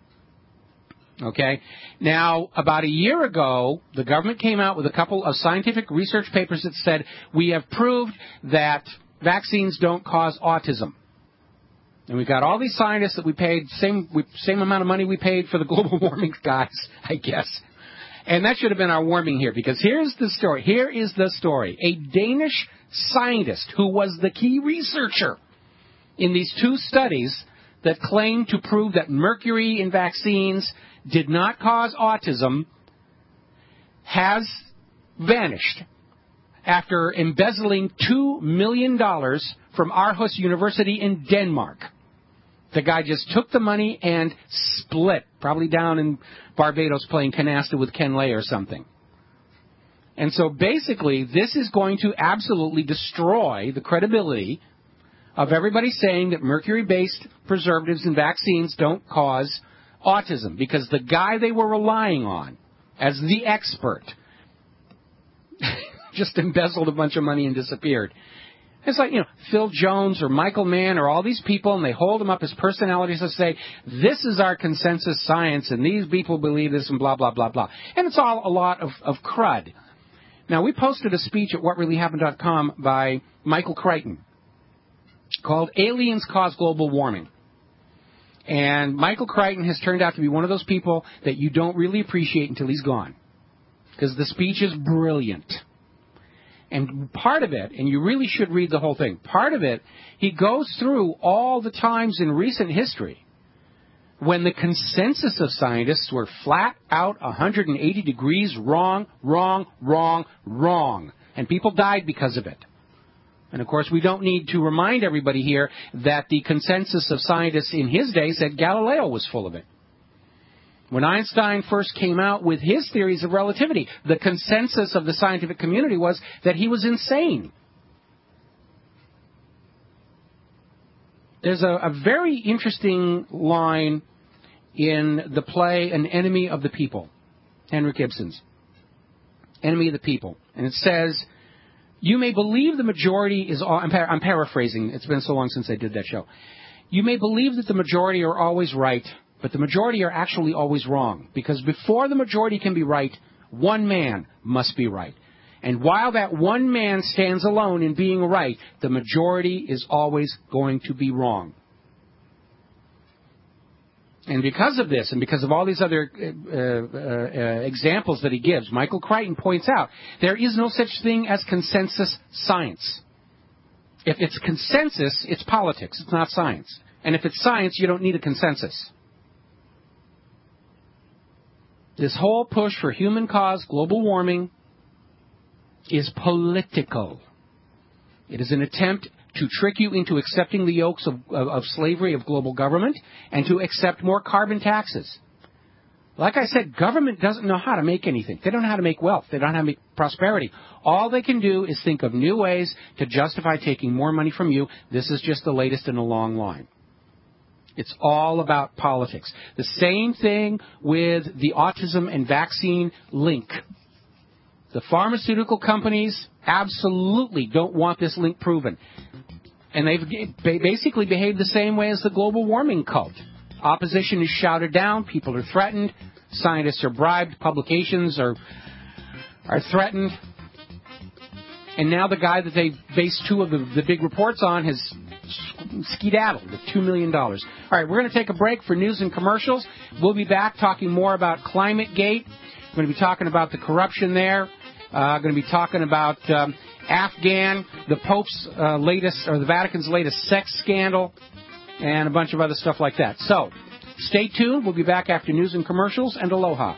Okay? Now, about a year ago, the government came out with a couple of scientific research papers that said, we have proved that vaccines don't cause autism. And we've got all these scientists that we paid, same same amount of money we paid for the global warming guys, I guess. And that should have been our warming here, because here's the story. Here is the story. A Danish scientist who was the key researcher in these two studies that claimed to prove that mercury in vaccines did not cause autism has vanished after embezzling two million dollars from Aarhus University in Denmark. The guy just took the money and split, probably down in Barbados playing canasta with Ken Lay or something. And so basically, this is going to absolutely destroy the credibility of everybody saying that mercury-based preservatives in vaccines don't cause autism, because the guy they were relying on as the expert just embezzled a bunch of money and disappeared. It's like, you know, Phil Jones or Michael Mann or all these people, and they hold them up as personalities and say, this is our consensus science, and these people believe this, and blah, blah, blah, blah. And it's all a lot of, of crud. Now, we posted a speech at what really happened dot com by Michael Crichton called Aliens Cause Global Warming. And Michael Crichton has turned out to be one of those people that you don't really appreciate until he's gone, because the speech is brilliant. And part of it, and you really should read the whole thing, part of it, he goes through all the times in recent history when the consensus of scientists were flat out one hundred eighty degrees wrong, wrong, wrong, wrong. And people died because of it. And, of course, we don't need to remind everybody here that the consensus of scientists in his day said Galileo was full of it. When Einstein first came out with his theories of relativity, the consensus of the scientific community was that he was insane. There's a, a very interesting line in the play An Enemy of the People, Henrik Ibsen's Enemy of the People. And it says, you may believe the majority is... I'm, par- I'm paraphrasing. It's been so long since I did that show. You may believe that the majority are always right, but the majority are actually always wrong, because before the majority can be right, one man must be right. And while that one man stands alone in being right, the majority is always going to be wrong. And because of this, and because of all these other uh, uh, uh, examples that he gives, Michael Crichton points out, there is no such thing as consensus science. If it's consensus, it's politics. It's not science. And if it's science, you don't need a consensus. This whole push for human-caused global warming is political. It is an attempt to trick you into accepting the yokes of, of, of slavery of global government and to accept more carbon taxes. Like I said, government doesn't know how to make anything. They don't know how to make wealth. They don't know how to make prosperity. All they can do is think of new ways to justify taking more money from you. This is just the latest in a long line. It's all about politics. The same thing with the autism and vaccine link. The pharmaceutical companies absolutely don't want this link proven. And they've basically behaved the same way as the global warming cult. Opposition is shouted down, people are threatened, scientists are bribed, publications are are threatened. And now the guy that they based two of the, the big reports on has skedaddled with two million dollars. All right, we're going to take a break for news and commercials. We'll be back talking more about ClimateGate. We're going to be talking about the corruption there. Uh, going to be talking about um, Afghan, the Pope's uh, latest, or the Vatican's latest sex scandal, and a bunch of other stuff like that. So, stay tuned. We'll be back after news and commercials, and aloha.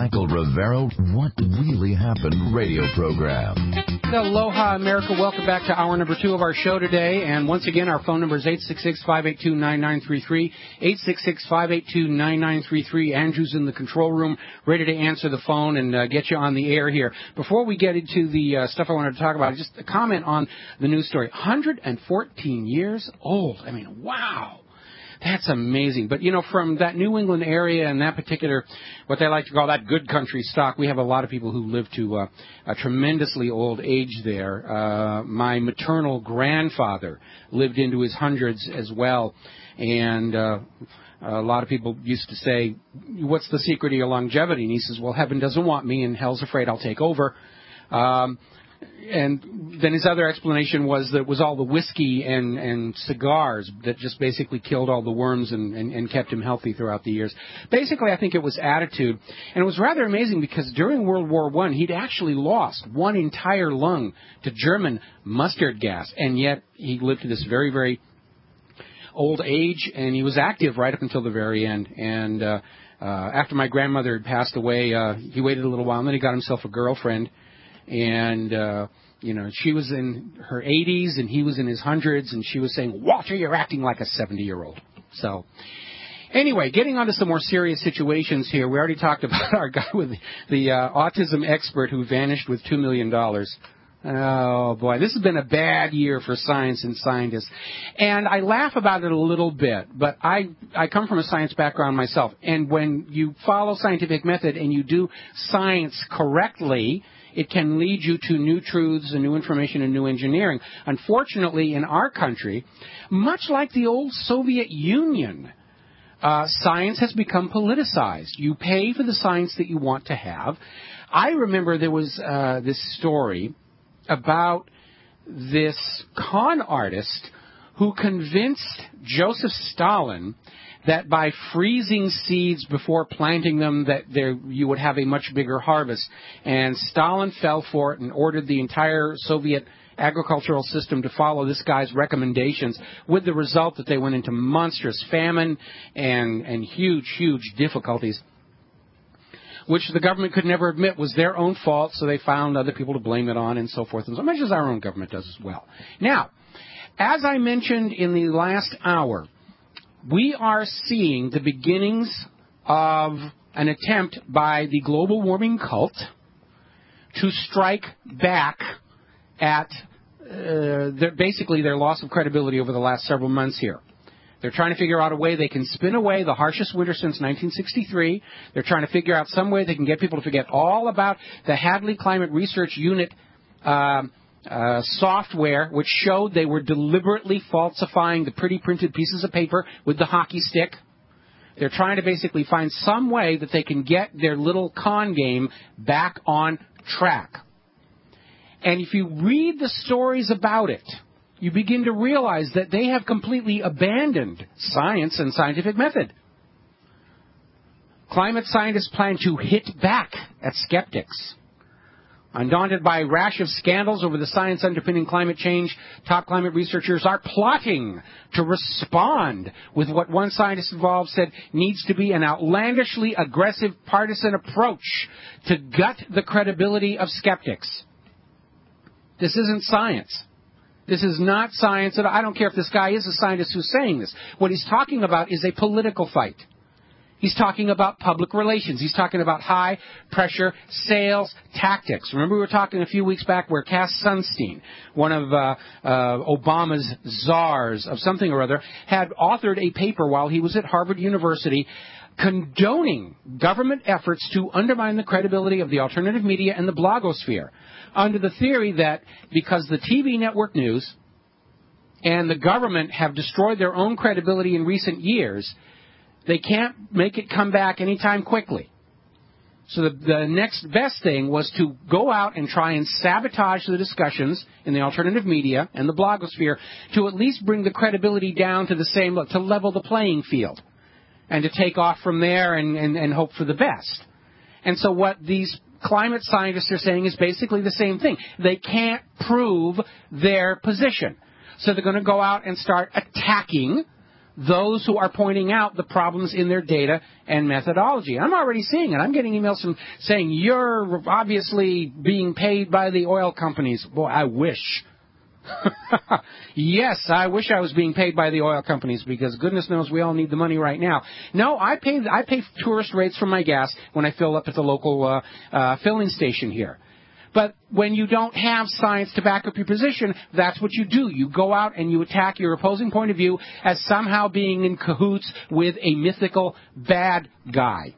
Michael Rivero What Really Happened radio program. Aloha, America. Welcome back to hour number two of our show today. And once again, our phone number is eight six six, five eight two, nine nine three three, eight six six, five eight two, nine nine three three. Andrew's in the control room, ready to answer the phone and uh, get you on the air here. Before we get into the uh, stuff I wanted to talk about, just a comment on the news story. one hundred fourteen years old. I mean, wow. That's amazing. But, you know, from that New England area and that particular, what they like to call that good country stock, we have a lot of people who live to uh, a tremendously old age there. Uh, my maternal grandfather lived into his hundreds as well. And uh, a lot of people used to say, what's the secret of your longevity? And he says, well, heaven doesn't want me and hell's afraid I'll take over. Um And then his other explanation was that it was all the whiskey and, and cigars that just basically killed all the worms and, and, and kept him healthy throughout the years. Basically, I think it was attitude. And it was rather amazing because during World War One, he'd actually lost one entire lung to German mustard gas. And yet he lived to this very, very old age, and he was active right up until the very end. And uh, uh, after my grandmother had passed away, uh, he waited a little while, and then he got himself a girlfriend. And, uh, you know, she was in her eighties and he was in his hundreds, and she was saying, Walter, you're acting like a seventy-year-old. So, anyway, getting on to some more serious situations here. We already talked about our guy with the, the uh, autism expert who vanished with two million dollars. Oh, boy, this has been a bad year for science and scientists. And I laugh about it a little bit, but I, I come from a science background myself. And when you follow scientific method and you do science correctly, it can lead you to new truths and new information and new engineering. Unfortunately, in our country, much like the old Soviet Union, uh, science has become politicized. You pay for the science that you want to have. I remember there was uh, this story about this con artist who convinced Joseph Stalin that by freezing seeds before planting them, that there you would have a much bigger harvest. And Stalin fell for it and ordered the entire Soviet agricultural system to follow this guy's recommendations, with the result that they went into monstrous famine and, and huge, huge difficulties, which the government could never admit was their own fault, so they found other people to blame it on and so forth, and so much as our own government does as well. Now, as I mentioned in the last hour, we are seeing the beginnings of an attempt by the global warming cult to strike back at uh, their, basically their loss of credibility over the last several months here. They're trying to figure out a way they can spin away the harshest winter since nineteen sixty-three. They're trying to figure out some way they can get people to forget all about the Hadley Climate Research Unit um, uh, software, which showed they were deliberately falsifying the pretty printed pieces of paper with the hockey stick. They're trying to basically find some way that they can get their little con game back on track. And if you read the stories about it, you begin to realize that they have completely abandoned science and scientific method. Climate scientists plan to hit back at skeptics. Undaunted by a rash of scandals over the science underpinning climate change, top climate researchers are plotting to respond with what one scientist involved said needs to be an outlandishly aggressive partisan approach to gut the credibility of skeptics. This isn't science. This is not science at all. I don't care if this guy is a scientist who's saying this. What he's talking about is a political fight. He's talking about public relations. He's talking about high-pressure sales tactics. Remember we were talking a few weeks back where Cass Sunstein, one of uh, uh, Obama's czars of something or other, had authored a paper while he was at Harvard University condoning government efforts to undermine the credibility of the alternative media and the blogosphere, under the theory that because the T V network news and the government have destroyed their own credibility in recent years, they can't make it come back anytime quickly. So the, the next best thing was to go out and try and sabotage the discussions in the alternative media and the blogosphere to at least bring the credibility down to the same, to level the playing field, and to take off from there and, and, and hope for the best. And so what these climate scientists are saying is basically the same thing. They can't prove their position. So they're going to go out and start attacking those who are pointing out the problems in their data and methodology. I'm already seeing it. I'm getting emails from saying, you're obviously being paid by the oil companies. Boy, I wish. Yes, I wish I was being paid by the oil companies, because goodness knows we all need the money right now. No, I pay I pay tourist rates for my gas when I fill up at the local uh, uh, filling station here. But when you don't have science to back up your position, that's what you do. You go out and you attack your opposing point of view as somehow being in cahoots with a mythical bad guy.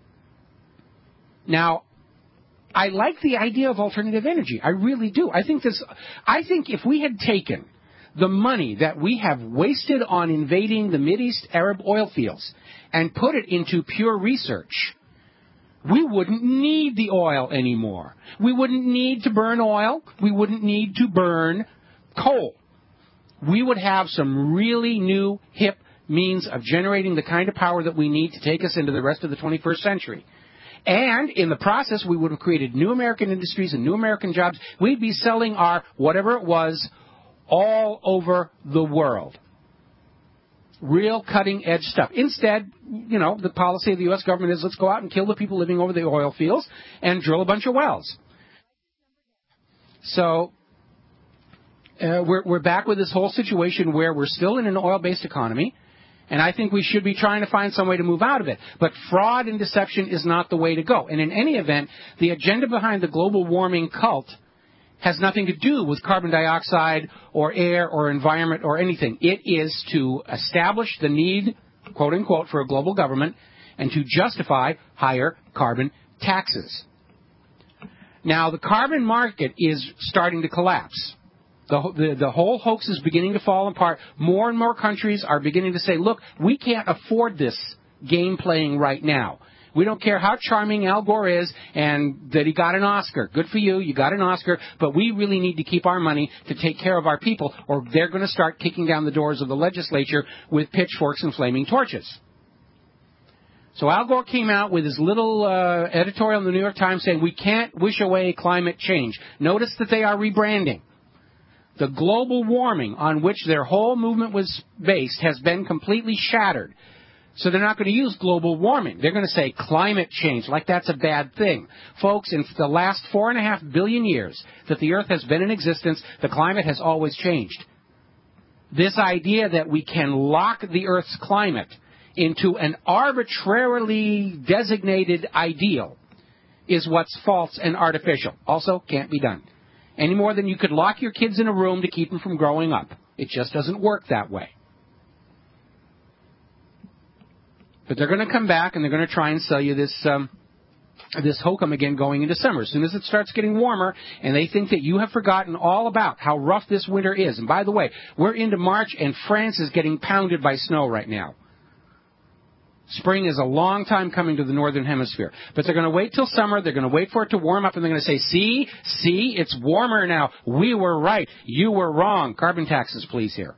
Now, I like the idea of alternative energy. I really do. I think this. I think if we had taken the money that we have wasted on invading the Mideast Arab oil fields and put it into pure research, we wouldn't need the oil anymore. We wouldn't need to burn oil. We wouldn't need to burn coal. We would have some really new, hip means of generating the kind of power that we need to take us into the rest of the twenty-first century. And in the process, we would have created new American industries and new American jobs. We'd be selling our whatever it was all over the world. Real cutting-edge stuff. Instead, you know, the policy of the U S government is let's go out and kill the people living over the oil fields and drill a bunch of wells. So uh, we're, we're back with this whole situation where we're still in an oil-based economy, and I think we should be trying to find some way to move out of it. But fraud and deception is not the way to go. And in any event, the agenda behind the global warming cult has nothing to do with carbon dioxide or air or environment or anything. It is to establish the need, quote unquote, for a global government and to justify higher carbon taxes. Now, the carbon market is starting to collapse. The, the, the whole hoax is beginning to fall apart. More and more countries are beginning to say, look, we can't afford this game playing right now. We don't care how charming Al Gore is and that he got an Oscar. Good for you, you got an Oscar, but we really need to keep our money to take care of our people, or they're going to start kicking down the doors of the legislature with pitchforks and flaming torches. So Al Gore came out with his little uh, editorial in the New York Times saying, we can't wish away climate change. Notice that they are rebranding. The global warming on which their whole movement was based has been completely shattered. So they're not going to use global warming. They're going to say climate change, like that's a bad thing. Folks, in the last four and a half billion years that the Earth has been in existence, the climate has always changed. This idea that we can lock the Earth's climate into an arbitrarily designated ideal is what's false and artificial. Also, can't be done. Any more than you could lock your kids in a room to keep them from growing up. It just doesn't work that way. But they're going to come back and they're going to try and sell you this um, this hokum again going into summer. As soon as it starts getting warmer and they think that you have forgotten all about how rough this winter is. And by the way, we're into March and France is getting pounded by snow right now. Spring is a long time coming to the northern hemisphere. But they're going to wait till summer. They're going to wait for it to warm up and they're going to say, see, see, it's warmer now. We were right. You were wrong. Carbon taxes, please, here.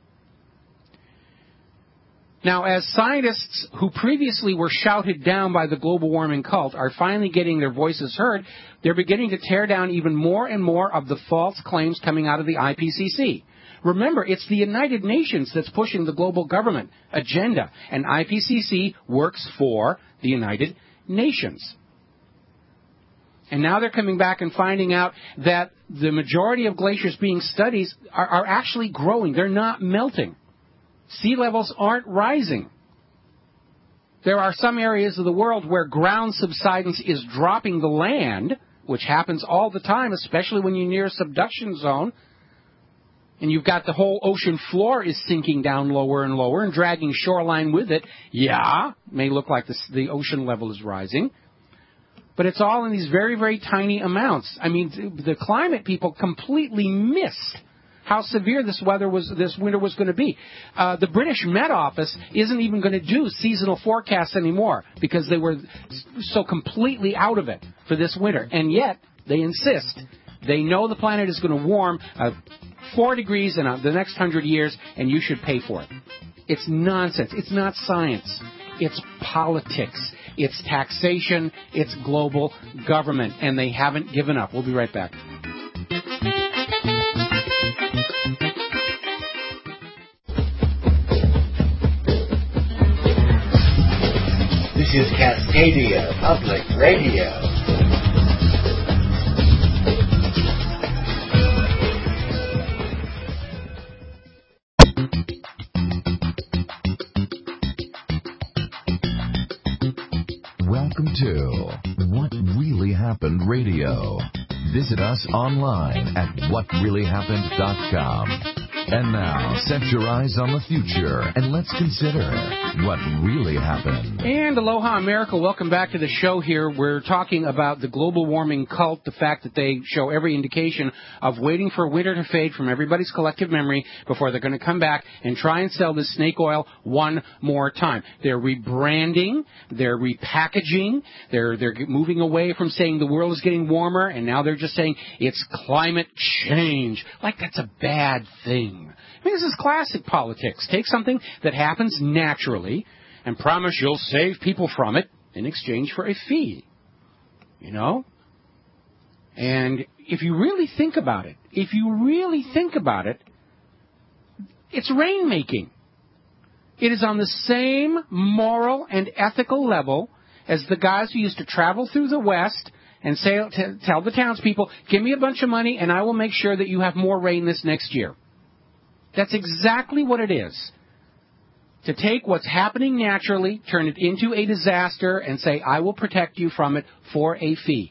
Now, as scientists who previously were shouted down by the global warming cult are finally getting their voices heard, they're beginning to tear down even more and more of the false claims coming out of the I P C C. Remember, it's the United Nations that's pushing the global government agenda, and I P C C works for the United Nations. And now they're coming back and finding out that the majority of glaciers being studied are, are actually growing. They're not melting. Sea levels aren't rising. There are some areas of the world where ground subsidence is dropping the land, which happens all the time, especially when you're near a subduction zone. And you've got the whole ocean floor is sinking down lower and lower and dragging shoreline with it. Yeah, it may look like the, the ocean level is rising. But it's all in these very, very tiny amounts. I mean, the climate people completely missed how severe this weather was, this winter was going to be. Uh, the British Met Office isn't even going to do seasonal forecasts anymore because they were so completely out of it for this winter. And yet, they insist. They know the planet is going to warm uh, four degrees in uh, the next hundred years, and you should pay for it. It's nonsense. It's not science. It's politics. It's taxation. It's global government. And they haven't given up. We'll be right back. This is Cascadia Public Radio. Welcome to What Really Happened Radio. Visit us online at what really happened dot com. And now, set your eyes on the future and let's consider what really happened. And aloha, America. Welcome back to the show here. We're talking about the global warming cult, the fact that they show every indication of waiting for winter to fade from everybody's collective memory before they're going to come back and try and sell this snake oil one more time. They're rebranding, they're repackaging, they're, they're moving away from saying the world is getting warmer, and now they're just saying it's climate change. Like that's a bad thing. I mean, this is classic politics. Take something that happens naturally and promise you'll save people from it in exchange for a fee. You know? And if you really think about it, if you really think about it, it's rainmaking. It is on the same moral and ethical level as the guys who used to travel through the West and say, t- tell the townspeople, give me a bunch of money and I will make sure that you have more rain this next year. That's exactly what it is. To take what's happening naturally, turn it into a disaster, and say, I will protect you from it for a fee.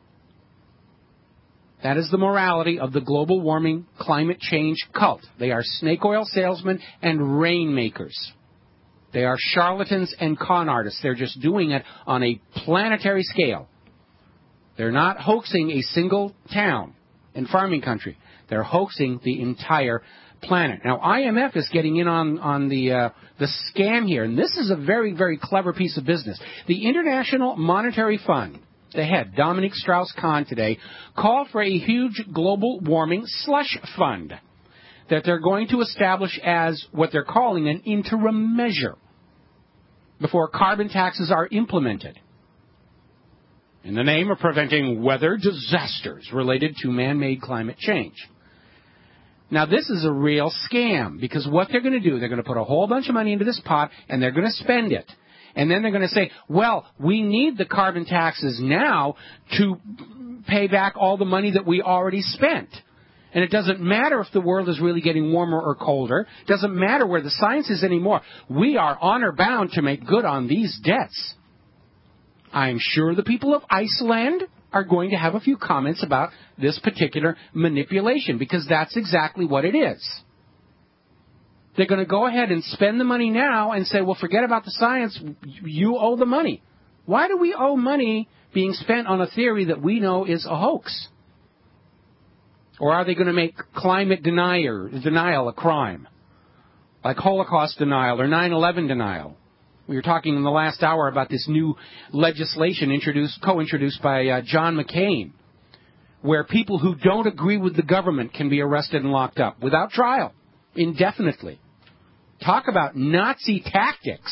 That is the morality of the global warming climate change cult. They are snake oil salesmen and rainmakers. They are charlatans and con artists. They're just doing it on a planetary scale. They're not hoaxing a single town in farming country. They're hoaxing the entire planet. Now, I M F is getting in on, on the, uh, the scam here, and this is a very, very clever piece of business. The International Monetary Fund, the head, Dominique Strauss-Kahn today, called for a huge global warming slush fund that they're going to establish as what they're calling an interim measure before carbon taxes are implemented in the name of preventing weather disasters related to man-made climate change. Now, this is a real scam, because what they're going to do, they're going to put a whole bunch of money into this pot, and they're going to spend it. And then they're going to say, well, we need the carbon taxes now to pay back all the money that we already spent. And it doesn't matter if the world is really getting warmer or colder. It doesn't matter where the science is anymore. We are honor bound to make good on these debts. I'm sure the people of Iceland are going to have a few comments about this particular manipulation, because that's exactly what it is. They're going to go ahead and spend the money now and say, well, forget about the science. You owe the money. Why do we owe money being spent on a theory that we know is a hoax? Or are they going to make climate denier, denial a crime? Like Holocaust denial or nine eleven denial? We were talking in the last hour about this new legislation introduced, co-introduced by uh, John McCain, where people who don't agree with the government can be arrested and locked up without trial, indefinitely. Talk about Nazi tactics.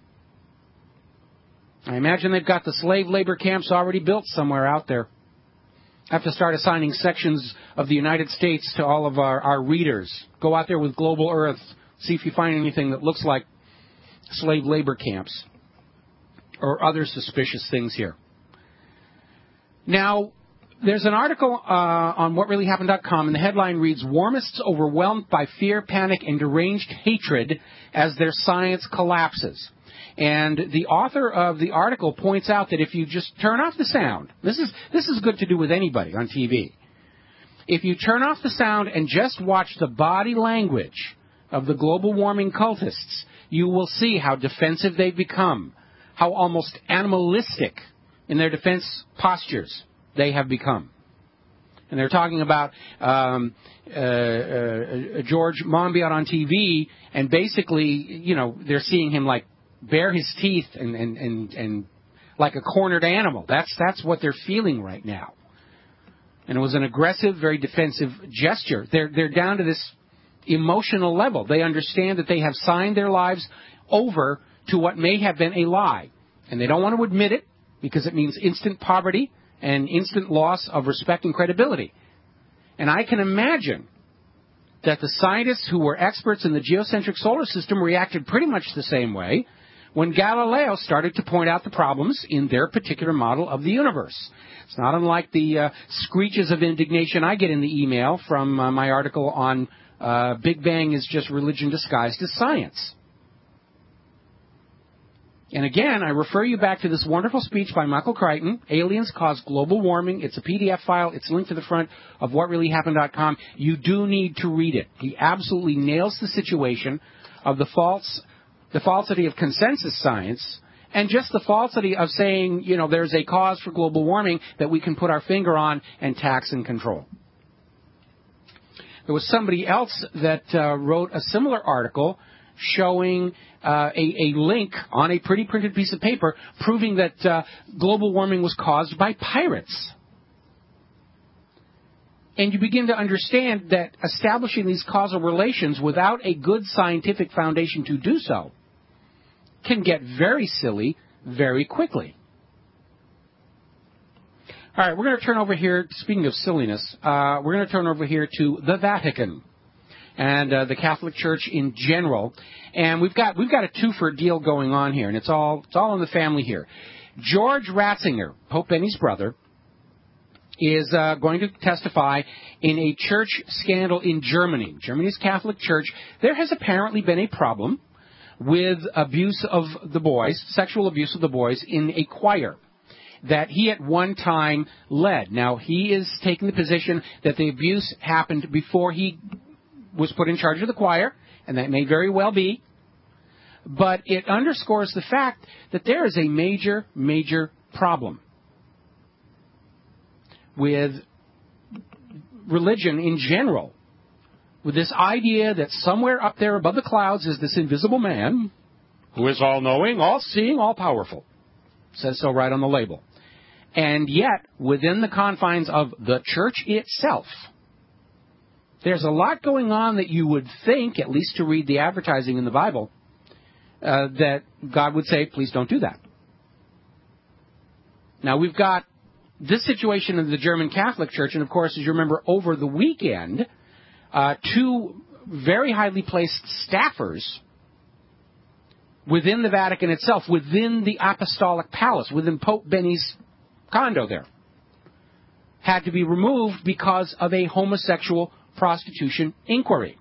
I imagine they've got the slave labor camps already built somewhere out there. I have to start assigning sections of the United States to all of our, our readers. Go out there with Global Earth, see if you find anything that looks like slave labor camps or other suspicious things here. Now, there's an article uh, on what really happened dot com, and the headline reads, Warmists overwhelmed by fear, panic, and deranged hatred as their science collapses. And the author of the article points out that if you just turn off the sound, this is this is good to do with anybody on T V. If you turn off the sound and just watch the body language of the global warming cultists, you will see how defensive they've become, how almost animalistic in their defense postures they have become. And they're talking about um, uh, uh, George Monbiot on T V, and basically, you know, they're seeing him like bare his teeth and, and, and, and like a cornered animal. That's that's what they're feeling right now. And it was an aggressive, very defensive gesture. They're they're down to this emotional level. They understand that they have signed their lives over to what may have been a lie. And they don't want to admit it because it means instant poverty and instant loss of respect and credibility. And I can imagine that the scientists who were experts in the geocentric solar system reacted pretty much the same way when Galileo started to point out the problems in their particular model of the universe. It's not unlike the uh, screeches of indignation I get in the email from uh, my article on uh, Big Bang is just religion disguised as science. And again, I refer you back to this wonderful speech by Michael Crichton, Aliens Cause Global Warming. It's a P D F file. It's linked to the front of what really happened dot com. You do need to read it. He absolutely nails the situation of the false, the falsity of consensus science and just the falsity of saying, you know, there's a cause for global warming that we can put our finger on and tax and control. There was somebody else that uh, wrote a similar article showing uh, a, a link on a pretty printed piece of paper proving that uh, global warming was caused by pirates. And you begin to understand that establishing these causal relations without a good scientific foundation to do so can get very silly very quickly. All right, we're going to turn over here, speaking of silliness, uh, we're going to turn over here to the Vatican and uh, the Catholic Church in general. And we've got we've got a two-for deal going on here, and it's all it's all in the family here. George Ratzinger, Pope Benny's brother, is uh, going to testify in a church scandal in Germany. Germany's Catholic Church. There has apparently been a problem with abuse of the boys, sexual abuse of the boys in a choir that he at one time led. Now, he is taking the position that the abuse happened before he was put in charge of the choir, and that may very well be. But it underscores the fact that there is a major, major problem with religion in general, with this idea that somewhere up there above the clouds is this invisible man who is all-knowing, all-seeing, all-powerful. It says so right on the label. And yet, within the confines of the church itself, there's a lot going on that you would think, at least to read the advertising in the Bible, uh, that God would say, please don't do that. Now, we've got this situation in the German Catholic Church, and of course, as you remember, over the weekend, uh, two very highly placed staffers within the Vatican itself, within the Apostolic Palace, within Pope Benny's condo there, had to be removed because of a homosexual prostitution inquiry.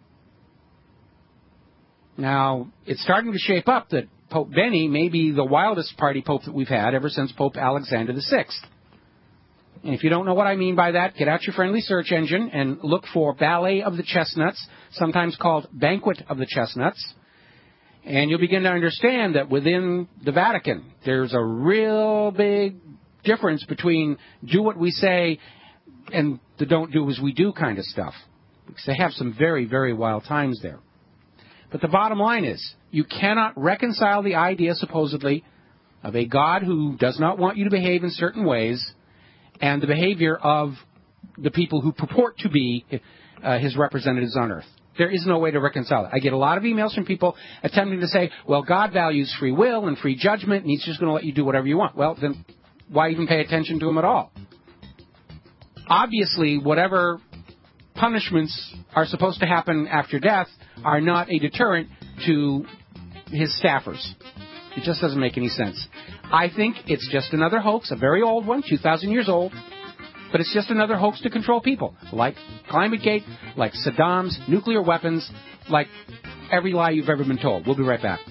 Now, it's starting to shape up that Pope Benny may be the wildest party pope that we've had ever since Pope Alexander the Sixth. And if you don't know what I mean by that, get out your friendly search engine and look for Ballet of the Chestnuts, sometimes called Banquet of the Chestnuts, and you'll begin to understand that within the Vatican, there's a real big difference between do what we say and the don't do as we do kind of stuff. Because they have some very, very wild times there. But the bottom line is, you cannot reconcile the idea, supposedly, of a God who does not want you to behave in certain ways and the behavior of the people who purport to be uh, his representatives on earth. There is no way to reconcile it. I get a lot of emails from people attempting to say, well, God values free will and free judgment, and he's just going to let you do whatever you want. Well, then why even pay attention to him at all? Obviously, whatever punishments are supposed to happen after death are not a deterrent to his staffers. It just doesn't make any sense. I think it's just another hoax, a very old one, two thousand years old, but it's just another hoax to control people, like ClimateGate, like Saddam's nuclear weapons, like every lie you've ever been told. We'll be right back.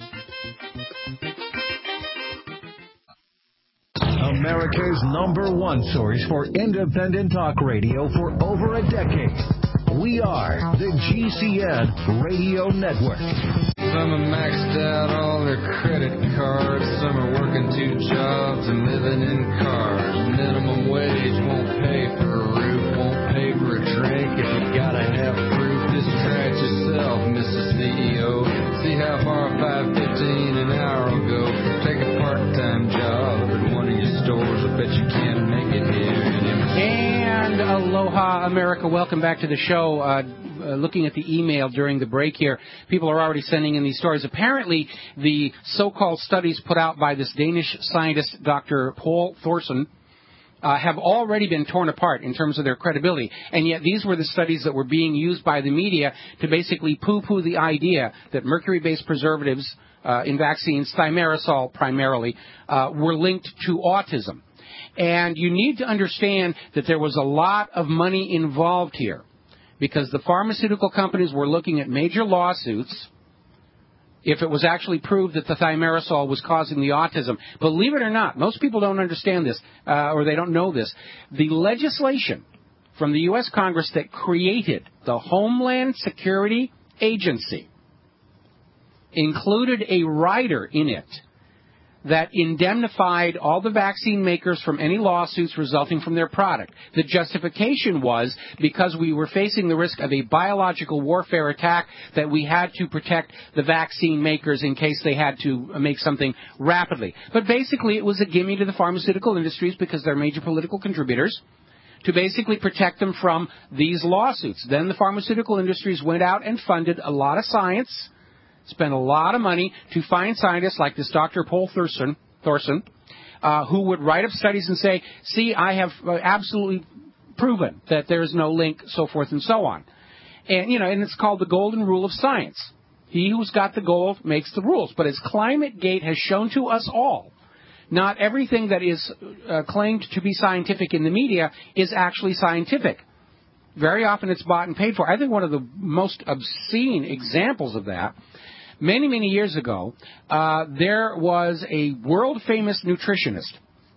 America's number one source for independent talk radio for over a decade. We are the G C N Radio Network. Some have maxed out all their credit cards. Some are working two jobs and living in cars. Minimum wage won't pay for a roof, won't pay for a drink. If you gotta have proof, just try it yourself, Mister C E O. See how far five fifteen an hour will go. Take a part-time job at one of your stores. I bet you can't make it here anymore. And aloha, America. Welcome back to the show. Uh, uh, looking at the email during the break here, people are already sending in these stories. Apparently, the so-called studies put out by this Danish scientist, Doctor Paul Thorsen, uh, have already been torn apart in terms of their credibility. And yet these were the studies that were being used by the media to basically poo-poo the idea that mercury-based preservatives uh, in vaccines, thimerosal primarily, uh, were linked to autism. And you need to understand that there was a lot of money involved here because the pharmaceutical companies were looking at major lawsuits if it was actually proved that the thimerosal was causing the autism. Believe it or not, most people don't understand this, uh, or they don't know this. The legislation from the U S Congress that created the Homeland Security Agency included a rider in it that indemnified all the vaccine makers from any lawsuits resulting from their product. The justification was because we were facing the risk of a biological warfare attack that we had to protect the vaccine makers in case they had to make something rapidly. But basically it was a gimme to the pharmaceutical industries because they're major political contributors to basically protect them from these lawsuits. Then the pharmaceutical industries went out and funded a lot of science, spent a lot of money to find scientists like this Doctor Paul Thorson, Thorson uh, who would write up studies and say, see, I have uh, absolutely proven that there is no link, so forth and so on. And, you know, and it's called the golden rule of science. He who's got the gold makes the rules. But as ClimateGate has shown to us all, not everything that is uh, claimed to be scientific in the media is actually scientific. Very often it's bought and paid for. I think one of the most obscene examples of that, many, many years ago, uh, there was a world-famous nutritionist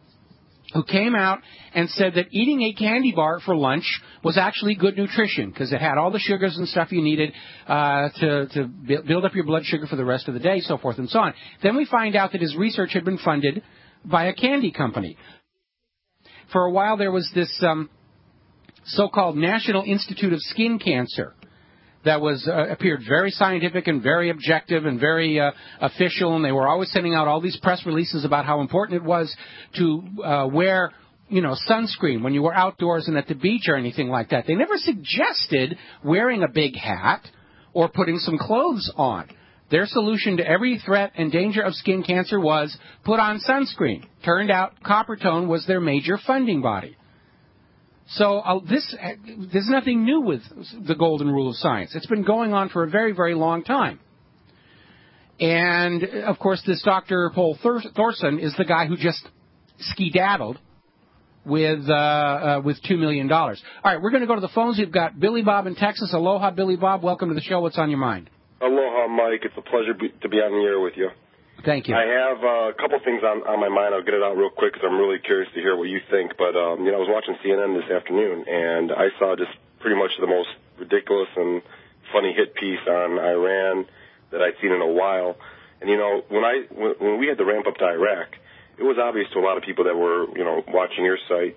who came out and said that eating a candy bar for lunch was actually good nutrition because it had all the sugars and stuff you needed uh, to, to build up your blood sugar for the rest of the day, so forth and so on. Then we find out that his research had been funded by a candy company. For a while there was this um, so-called National Institute of Skin Cancer that was uh, appeared very scientific and very objective and very uh, official, and they were always sending out all these press releases about how important it was to uh, wear, you know, sunscreen when you were outdoors and at the beach or anything like that. They never suggested wearing a big hat or putting some clothes on. Their solution to every threat and danger of skin cancer was put on sunscreen. Turned out Coppertone was their major funding body. So uh, this there's nothing new with the golden rule of science. It's been going on for a very, very long time. And, of course, this Doctor Paul Thorson is the guy who just skedaddled with uh, uh, with two million dollars. All right, we're going to go to the phones. We've got Billy Bob in Texas. Aloha, Billy Bob. Welcome to the show. What's on your mind? Aloha, Mike. It's a pleasure be, to be on the air with you. Thank you. I have uh, a couple things on, on my mind. I'll get it out real quick because I'm really curious to hear what you think. But, um, you know, I was watching C N N this afternoon, and I saw just pretty much the most ridiculous and funny hit piece on Iran that I'd seen in a while. And, you know, when I when, when we had the ramp up to Iraq, it was obvious to a lot of people that were, you know, watching your site,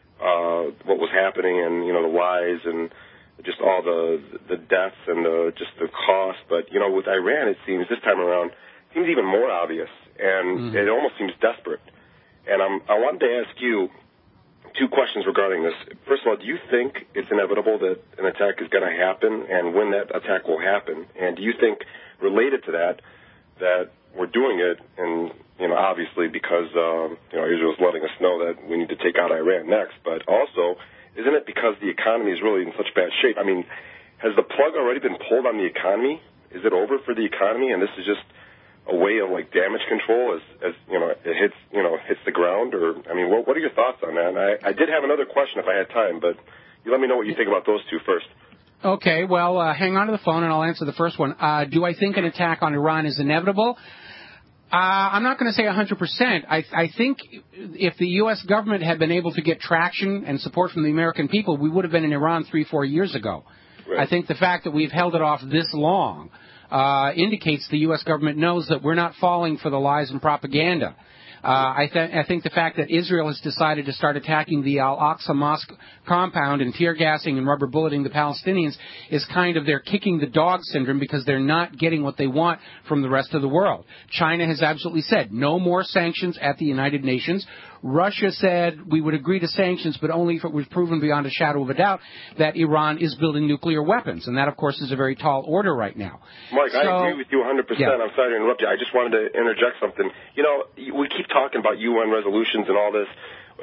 uh, what was happening and, you know, the lies and just all the the deaths and the, just the cost. But, you know, with Iran, it seems this time around, it seems even more obvious, and mm-hmm. it almost seems desperate. And I'm, I wanted to ask you two questions regarding this. First of all, do you think it's inevitable that an attack is going to happen, and when that attack will happen? And do you think, related to that, that we're doing it, and, you know, obviously because, um, you know, Israel's letting us know that we need to take out Iran next, but also, isn't it because the economy is really in such bad shape? I mean, has the plug already been pulled on the economy? Is it over for the economy, and this is just a way of, like, damage control as, as you know, it hits, you know, hits the ground? Or, I mean, what, what are your thoughts on that? And I, I did have another question if I had time, but you let me know what you think about those two first. Okay, well, uh, hang on to the phone, and I'll answer the first one. Uh, do I think an attack on Iran is inevitable? Uh, I'm not going to say one hundred percent. I, I think if the U S government had been able to get traction and support from the American people, we would have been in Iran three, four years ago. Right. I think the fact that we've held it off this long uh, indicates the U S government knows that we're not falling for the lies and propaganda. Uh, I, th- I think the fact that Israel has decided to start attacking the Al-Aqsa Mosque compound and tear gassing and rubber bulleting the Palestinians is kind of their kicking the dog syndrome because they're not getting what they want from the rest of the world. China has absolutely said no more sanctions at the United Nations. Russia said we would agree to sanctions, but only if it was proven beyond a shadow of a doubt that Iran is building nuclear weapons. And that, of course, is a very tall order right now. Mike, so, I agree with you one hundred percent. Yeah. I'm sorry to interrupt you. I just wanted to interject something. You know, we keep talking about U N resolutions and all this,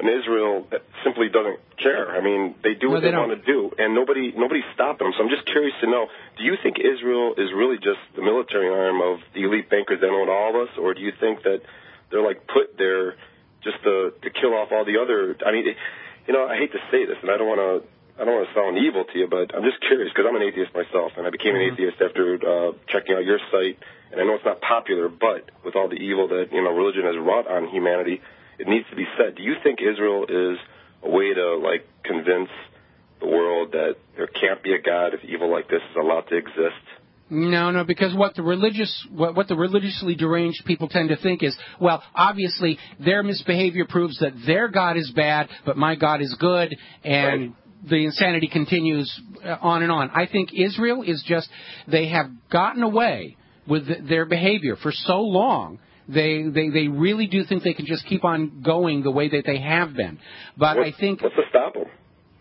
when Israel simply doesn't care. I mean, they do what no, they, they want to do, and nobody nobody's stopping them. So I'm just curious to know, do you think Israel is really just the military arm of the elite bankers that own all of us, or do you think that they're, like, put there just to, to kill off all the other... I mean, you know, I hate to say this, and I don't want to I don't want to sound evil to you, but I'm just curious, because I'm an atheist myself, and I became an atheist after uh, checking out your site, and I know it's not popular, but with all the evil that, you know, religion has wrought on humanity, it needs to be said. Do you think Israel is a way to, like, convince the world that there can't be a God if evil like this is allowed to exist? No, no, because what the religious, what, what the religiously deranged people tend to think is, well, obviously their misbehavior proves that their God is bad, but my God is good, and right. The insanity continues on and on. I think Israel is just, they have gotten away with their behavior for so long. They, they they really do think they can just keep on going the way that they have been. But what, I think... What's to stop them?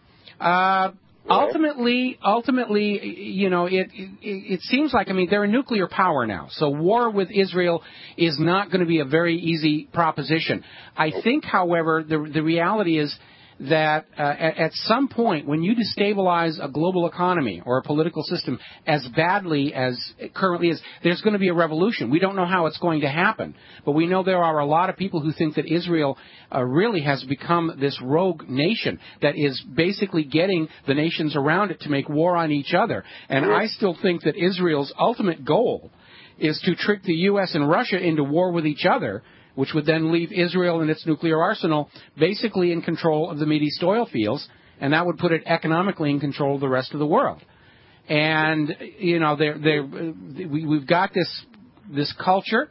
Uh, ultimately, ultimately, you know, it, it it seems like, I mean, they're a nuclear power now. So war with Israel is not going to be a very easy proposition. I think, however, the the reality is that uh, at, at some point, when you destabilize a global economy or a political system as badly as it currently is, there's going to be a revolution. We don't know how it's going to happen, but we know there are a lot of people who think that Israel uh, really has become this rogue nation that is basically getting the nations around it to make war on each other. And I still think that Israel's ultimate goal is to trick the U S and Russia into war with each other, which would then leave Israel and its nuclear arsenal basically in control of the Mideast oil fields, and that would put it economically in control of the rest of the world. And, you know, they're, they're, we, we've got this this culture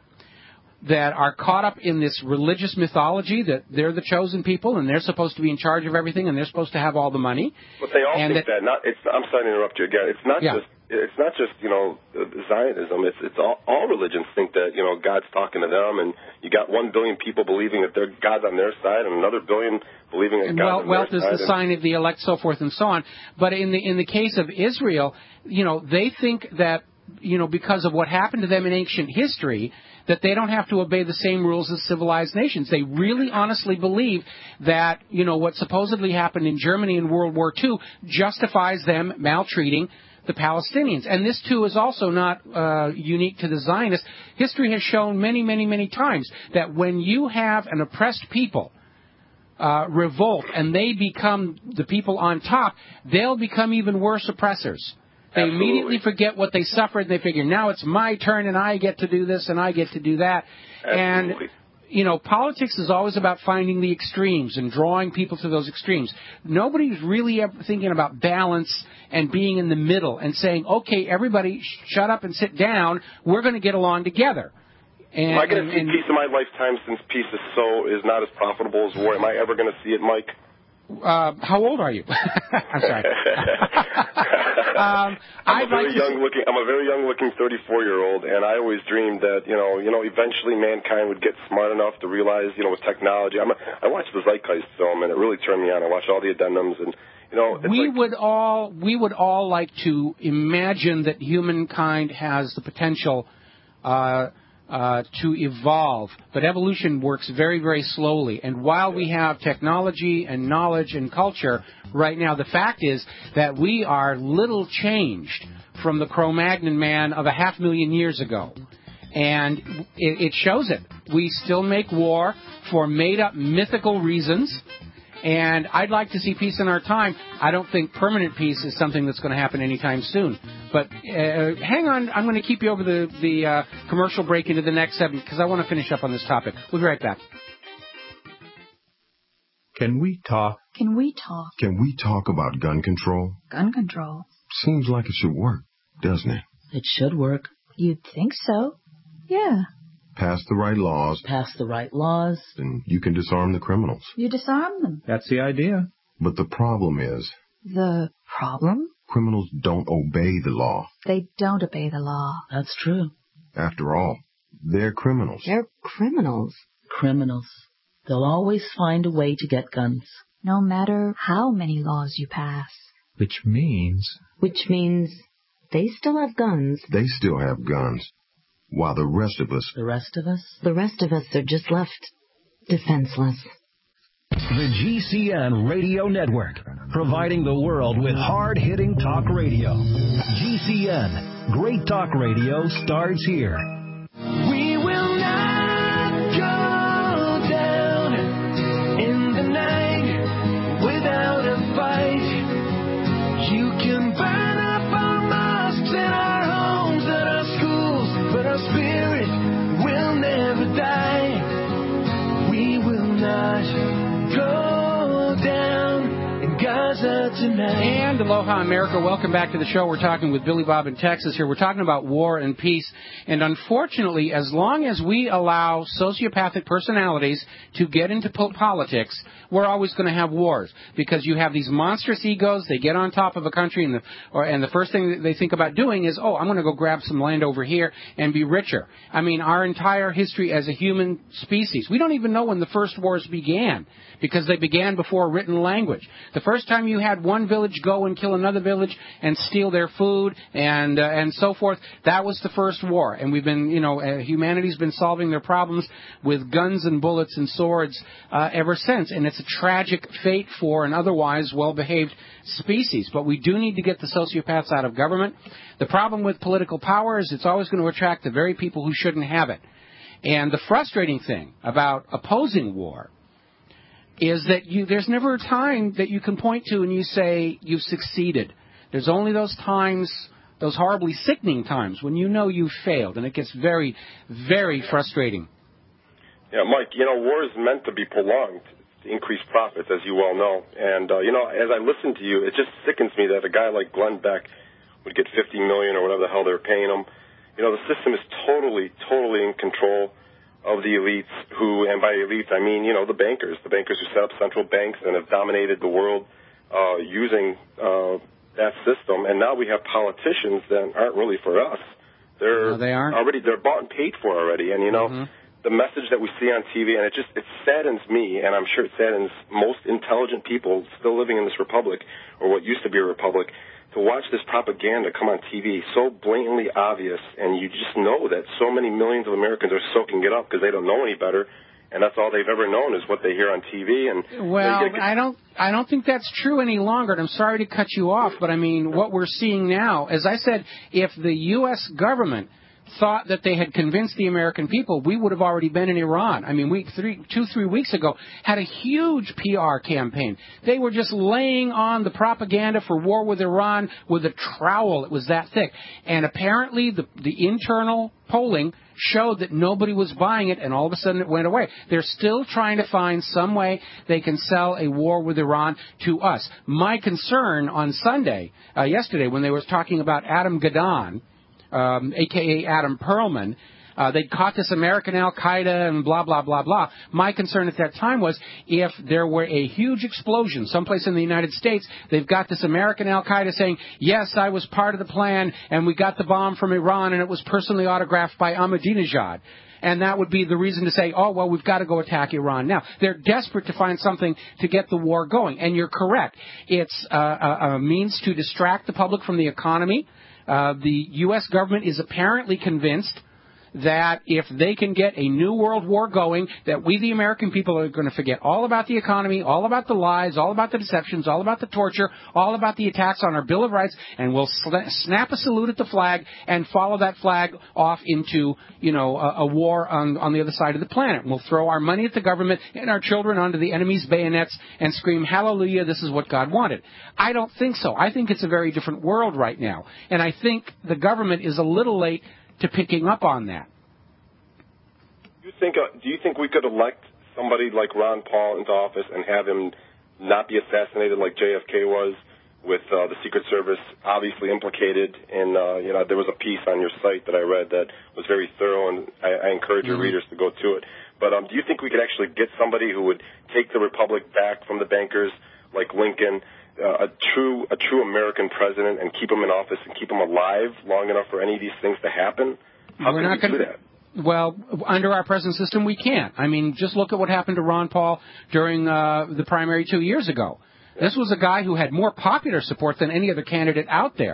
that are caught up in this religious mythology that they're the chosen people and they're supposed to be in charge of everything and they're supposed to have all the money. But they all and think that, that not, it's, I'm sorry to interrupt you again. It's not yeah. just It's not just, you know, Zionism. It's it's all, all religions think that, you know, God's talking to them, and you got one billion people believing that their God's on their side, and another billion believing that and God's well, on their wealth side. is the sign of the elect, so forth and so on. But in the in the case of Israel, you know, they think that, you know, because of what happened to them in ancient history, that they don't have to obey the same rules as civilized nations. They really honestly believe that, you know, what supposedly happened in Germany in World War Two justifies them maltreating the Palestinians. And this, too, is also not uh, unique to the Zionists. History has shown many, many, many times that when you have an oppressed people uh, revolt and they become the people on top, they'll become even worse oppressors. They Absolutely. Immediately forget what they suffered, and they figure, now it's my turn, and I get to do this, and I get to do that. Absolutely. And, you know, politics is always about finding the extremes and drawing people to those extremes. Nobody's really ever thinking about balance and being in the middle and saying, okay, everybody sh- shut up and sit down. We're going to get along together. And, Am I going to see and, peace in my lifetime since peace is so is not as profitable as war? Am I ever going to see it, Mike? Uh, how old are you? I'm sorry. um, I'm I'd a very like young to... looking. I'm a very young looking thirty-four year old, and I always dreamed that you know, you know, eventually mankind would get smart enough to realize, you know, with technology. I'm a, I watched the Zeitgeist film, and it really turned me on. I watched all the addendums, and you know, it's we like, would all we would all like to imagine that humankind has the potential uh, uh, to evolve, but evolution works very, very slowly. And while we have technology and knowledge and culture right now, the fact is that we are little changed from the Cro-Magnon man of a half million years ago. And it, it shows it. We still make war for made-up mythical reasons. And I'd like to see peace in our time. I don't think permanent peace is something that's going to happen anytime soon. But uh, hang on, I'm going to keep you over the, the uh, commercial break into the next segment because I want to finish up on this topic. We'll be right back. Can we talk? Can we talk? Can we talk about gun control? Gun control? Seems like it should work, doesn't it? It should work. You'd think so. Yeah. Pass the right laws. Pass the right laws. And you can disarm the criminals. You disarm them. That's the idea. But the problem is... The problem? Criminals don't obey the law. They don't obey the law. That's true. After all, they're criminals. They're criminals. Criminals. They'll always find a way to get guns. No matter how many laws you pass. Which means... Which means they still have guns. They still have guns. While the rest of us... The rest of us? The rest of us are just left defenseless. The G C N Radio Network, providing the world with hard-hitting talk radio. G C N, great talk radio starts here. We will not go down in the night without a fight. You can burn up our mosques and our homes and our schools, but our spirit will never die. We will not go down in Gaza tonight. And aloha, America. Welcome back to the show. We're talking with Billy Bob in Texas here. We're talking about war and peace. And unfortunately, as long as we allow sociopathic personalities to get into po- politics, we're always going to have wars. Because you have these monstrous egos. They get on top of a country, and the, or, and the first thing that they think about doing is, oh, I'm going to go grab some land over here and be richer. I mean, our entire history as a human species, we don't even know when the first wars began, because they began before written language. The first time you had one village go and kill another village and steal their food and uh, and so forth, that was the first war. And we've been, you know, uh, humanity's been solving their problems with guns and bullets and swords uh, ever since. And it's a tragic fate for an otherwise well-behaved species. But we do need to get the sociopaths out of government. The problem with political power is it's always going to attract the very people who shouldn't have it. And the frustrating thing about opposing war is that you, there's never a time that you can point to and you say you've succeeded. There's only those times, those horribly sickening times when you know you've failed, and it gets very, very frustrating. Yeah, Mike, you know, war is meant to be prolonged to increase profits, as you well know. And, uh, you know, as I listen to you, it just sickens me that a guy like Glenn Beck would get fifty million dollars or whatever the hell they're paying him. You know, the system is totally, totally in control of the elites who, and by elites I mean, you know, the bankers, the bankers who set up central banks and have dominated the world uh, using uh, that system. And now we have politicians that aren't really for us. They're no, they aren't. already, they're bought and paid for already. And, you know, mm-hmm. the message that we see on T V, and it just, it saddens me, and I'm sure it saddens most intelligent people still living in this republic, or what used to be a republic, to watch this propaganda come on T V so blatantly obvious, and you just know that so many millions of Americans are soaking it up because they don't know any better, and that's all they've ever known is what they hear on T V. And well, get... I don't, I don't think that's true any longer. And I'm sorry to cut you off, but I mean, what we're seeing now, as I said, if the U S government thought that they had convinced the American people, we would have already been in Iran. I mean, we three, two, three weeks ago had a huge P R campaign. They were just laying on the propaganda for war with Iran with a trowel. It was that thick. And apparently the, the internal polling showed that nobody was buying it, and all of a sudden it went away. They're still trying to find some way they can sell a war with Iran to us. My concern on Sunday, uh, yesterday, when they were talking about Adam Gadon, Um, a k a. Adam Perlman, uh, they caught this American Al-Qaeda and blah, blah, blah, blah. My concern at that time was if there were a huge explosion someplace in the United States, they've got this American Al-Qaeda saying, yes, I was part of the plan, and we got the bomb from Iran, and it was personally autographed by Ahmadinejad. And that would be the reason to say, oh, well, we've got to go attack Iran now. They're desperate to find something to get the war going. And you're correct. It's uh, a, a means to distract the public from the economy. Uh, the U S government is apparently convinced that if they can get a new world war going, that we, the American people, are going to forget all about the economy, all about the lies, all about the deceptions, all about the torture, all about the attacks on our Bill of Rights, and we'll sl- snap a salute at the flag and follow that flag off into, you know, a, a war on, on the other side of the planet. We'll throw our money at the government and our children onto the enemy's bayonets and scream, hallelujah, this is what God wanted. I don't think so. I think it's a very different world right now. And I think the government is a little late to picking up on that. Do you think, uh, do you think we could elect somebody like Ron Paul into office and have him not be assassinated like J F K was, with uh, the Secret Service obviously implicated in, uh, you know, there was a piece on your site that I read that was very thorough, and I, I encourage your mm-hmm. readers to go to it. But um, do you think we could actually get somebody who would take the republic back from the bankers like Lincoln, uh, a true a true American president, and keep him in office and keep him alive long enough for any of these things to happen? How We're can not we gonna... do that? Well, under our present system, we can't. I mean, just look at what happened to Ron Paul during uh, the primary two years ago. This was a guy who had more popular support than any other candidate out there.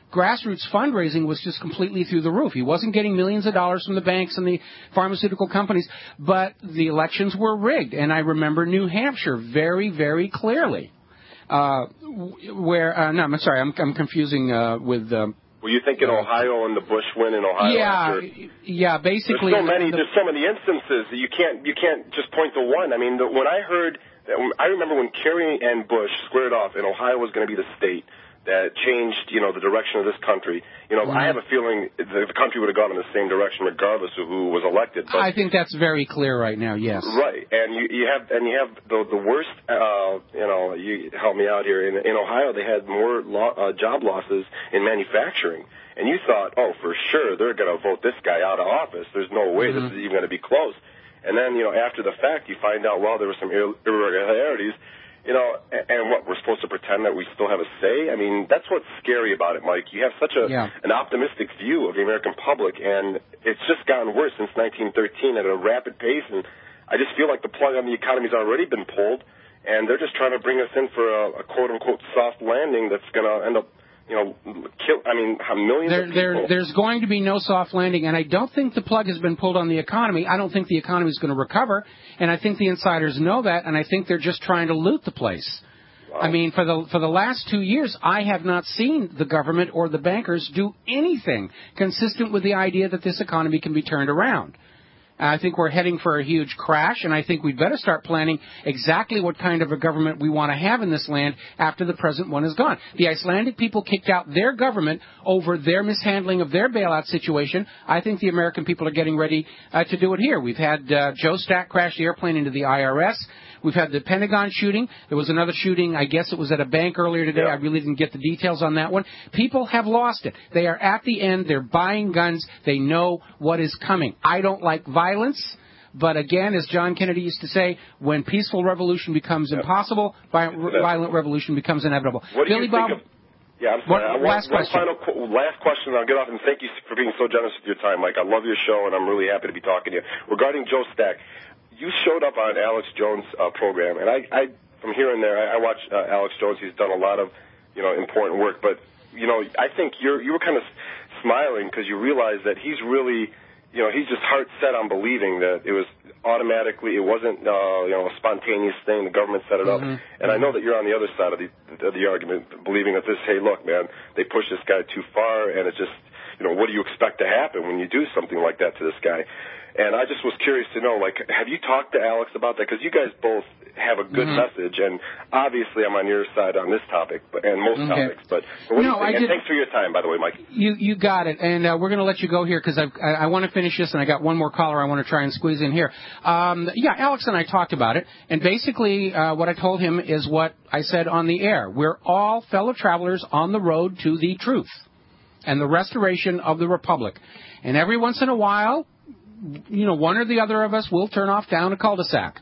grassroots fundraising was just completely through the roof. He wasn't getting millions of dollars from the banks and the pharmaceutical companies, but the elections were rigged. And I remember New Hampshire very, very clearly. Uh, where, uh, no, I'm sorry, I'm, I'm confusing uh, with... Um, Were you thinking Ohio and the Bush win in Ohio? Yeah, yeah, basically... There's so many, the, there's so many instances that you can't, you can't just point to one. I mean, the, when I heard... I remember when Kerry and Bush squared off and Ohio was going to be the state that changed, you know, the direction of this country. You know, mm-hmm. I have a feeling the, the country would have gone in the same direction regardless of who was elected. But, I think that's very clear right now, yes. Right, and you, you have and you have the the worst, uh, you know, you help me out here. In, in Ohio, they had more lo- uh, job losses in manufacturing. And you thought, oh, for sure, they're going to vote this guy out of office. There's no way mm-hmm. this is even going to be close. And then, you know, after the fact, you find out, well, there were some irregularities, you know, and, and what, we're supposed to pretend that we still have a say? I mean, that's what's scary about it, Mike. You have such a yeah. an optimistic view of the American public, and it's just gotten worse since nineteen thirteen at a rapid pace, and I just feel like the plug on the economy's already been pulled, and they're just trying to bring us in for a, a quote-unquote soft landing that's going to end up, you know, kill, I mean, millions there, of people. There, there's going to be no soft landing, and I don't think the plug has been pulled on the economy. I don't think the economy is going to recover, and I think the insiders know that, and I think they're just trying to loot the place. Wow. I mean, for the for the last two years, I have not seen the government or the bankers do anything consistent with the idea that this economy can be turned around. I think we're heading for a huge crash, and I think we'd better start planning exactly what kind of a government we want to have in this land after the present one is gone. The Icelandic people kicked out their government over their mishandling of their bailout situation. I think the American people are getting ready uh, to do it here. We've had uh, Joe Stack crash the airplane into the I R S. We've had the Pentagon shooting. There was another shooting, I guess it was at a bank earlier today. Yeah. I really didn't get the details on that one. People have lost it. They are at the end. They're buying guns. They know what is coming. I don't like violence, but again, as John Kennedy used to say, when peaceful revolution becomes yep. impossible, violent, violent revolution becomes inevitable. What do Billy you Bob, think of, yeah, I'm sorry. What, one, last one question. final, last question, and I'll get off, and thank you for being so generous with your time, Mike. I love your show, and I'm really happy to be talking to you. Regarding Joe Stack, you showed up on Alex Jones' uh, program, and I, I, from here and there, I, I watch uh, Alex Jones. He's done a lot of, you know, important work. But, you know, I think you're, you were kind of smiling because you realized that he's really, you know, he's just heart set on believing that it was automatically, it wasn't, uh, you know, a spontaneous thing. The government set it mm-hmm. up. And I know that you're on the other side of the, of the argument, believing that this, hey, look, man, they pushed this guy too far, and it's just, you know, what do you expect to happen when you do something like that to this guy? And I just was curious to know, like, have you talked to Alex about that? Because you guys both have a good mm-hmm. message, and obviously I'm on your side on this topic and most okay. topics. But, but what no, do you think? I And did, thanks for your time, by the way, Mike. You you got it, and uh, we're going to let you go here because I, I want to finish this, and I got one more caller I want to try and squeeze in here. Um, yeah, Alex and I talked about it, and basically uh, what I told him is what I said on the air. We're all fellow travelers on the road to the truth and the restoration of the Republic. And every once in a while, you know, one or the other of us will turn off down a cul-de-sac.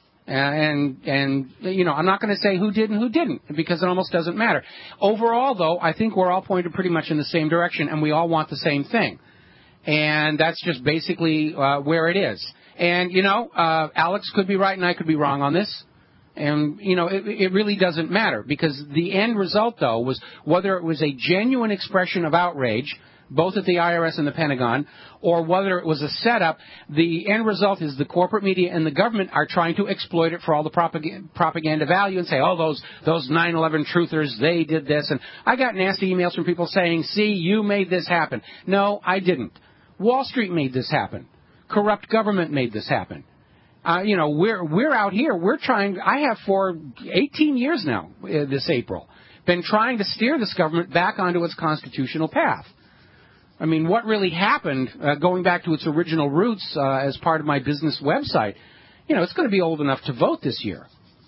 And, and you know, I'm not going to say who did and who didn't, because it almost doesn't matter. Overall, though, I think we're all pointed pretty much in the same direction, and we all want the same thing. And that's just basically uh, where it is. And, you know, uh, Alex could be right and I could be wrong on this. And, you know, it, it really doesn't matter, because the end result, though, was whether it was a genuine expression of outrage, both at the I R S and the Pentagon, or whether it was a setup, the end result is the corporate media and the government are trying to exploit it for all the propaganda, propaganda value and say, oh, those those nine eleven truthers, they did this. And I got nasty emails from people saying, see, you made this happen. No, I didn't. Wall Street made this happen. Corrupt government made this happen. Uh, you know, we're we're out here. We're trying. I have for eighteen years now, uh, this April, been trying to steer this government back onto its constitutional path. I mean, what really happened, uh, going back to its original roots uh, as part of my business website, you know, it's going to be old enough to vote this year.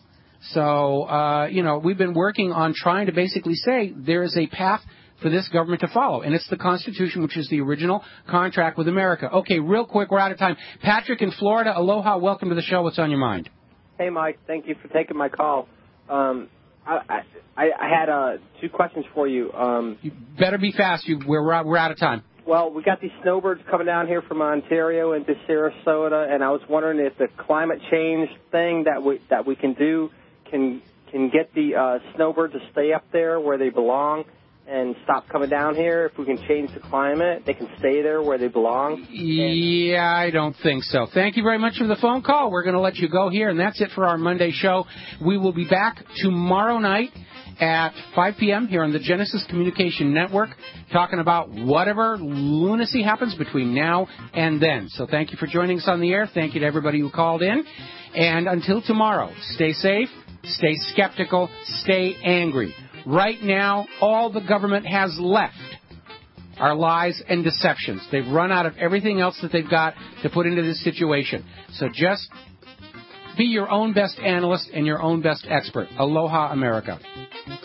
So, uh, you know, we've been working on trying to basically say there is a path for this government to follow, and it's the Constitution, which is the original contract with America. Okay, real quick, we're out of time. Patrick in Florida, aloha, welcome to the show. What's on your mind? Hey, Mike, thank you for taking my call. Um, I, I, I had uh, two questions for you. Um, you better be fast. You, we're, we're out of time. Well, we got these snowbirds coming down here from Ontario into Sarasota, and I was wondering if the climate change thing that we that we can do can can get the uh, snowbirds to stay up there where they belong. and stop coming down here, if we can change the climate, they can stay there where they belong? Yeah, I don't think so. Thank you very much for the phone call. We're going to let you go here, and that's it for our Monday show. We will be back tomorrow night at five p.m. here on the Genesis Communication Network, talking about whatever lunacy happens between now and then. So thank you for joining us on the air. Thank you to everybody who called in. And until tomorrow, stay safe, stay skeptical, stay angry. Right now, all the government has left are lies and deceptions. They've run out of everything else that they've got to put into this situation. So just be your own best analyst and your own best expert. Aloha, America.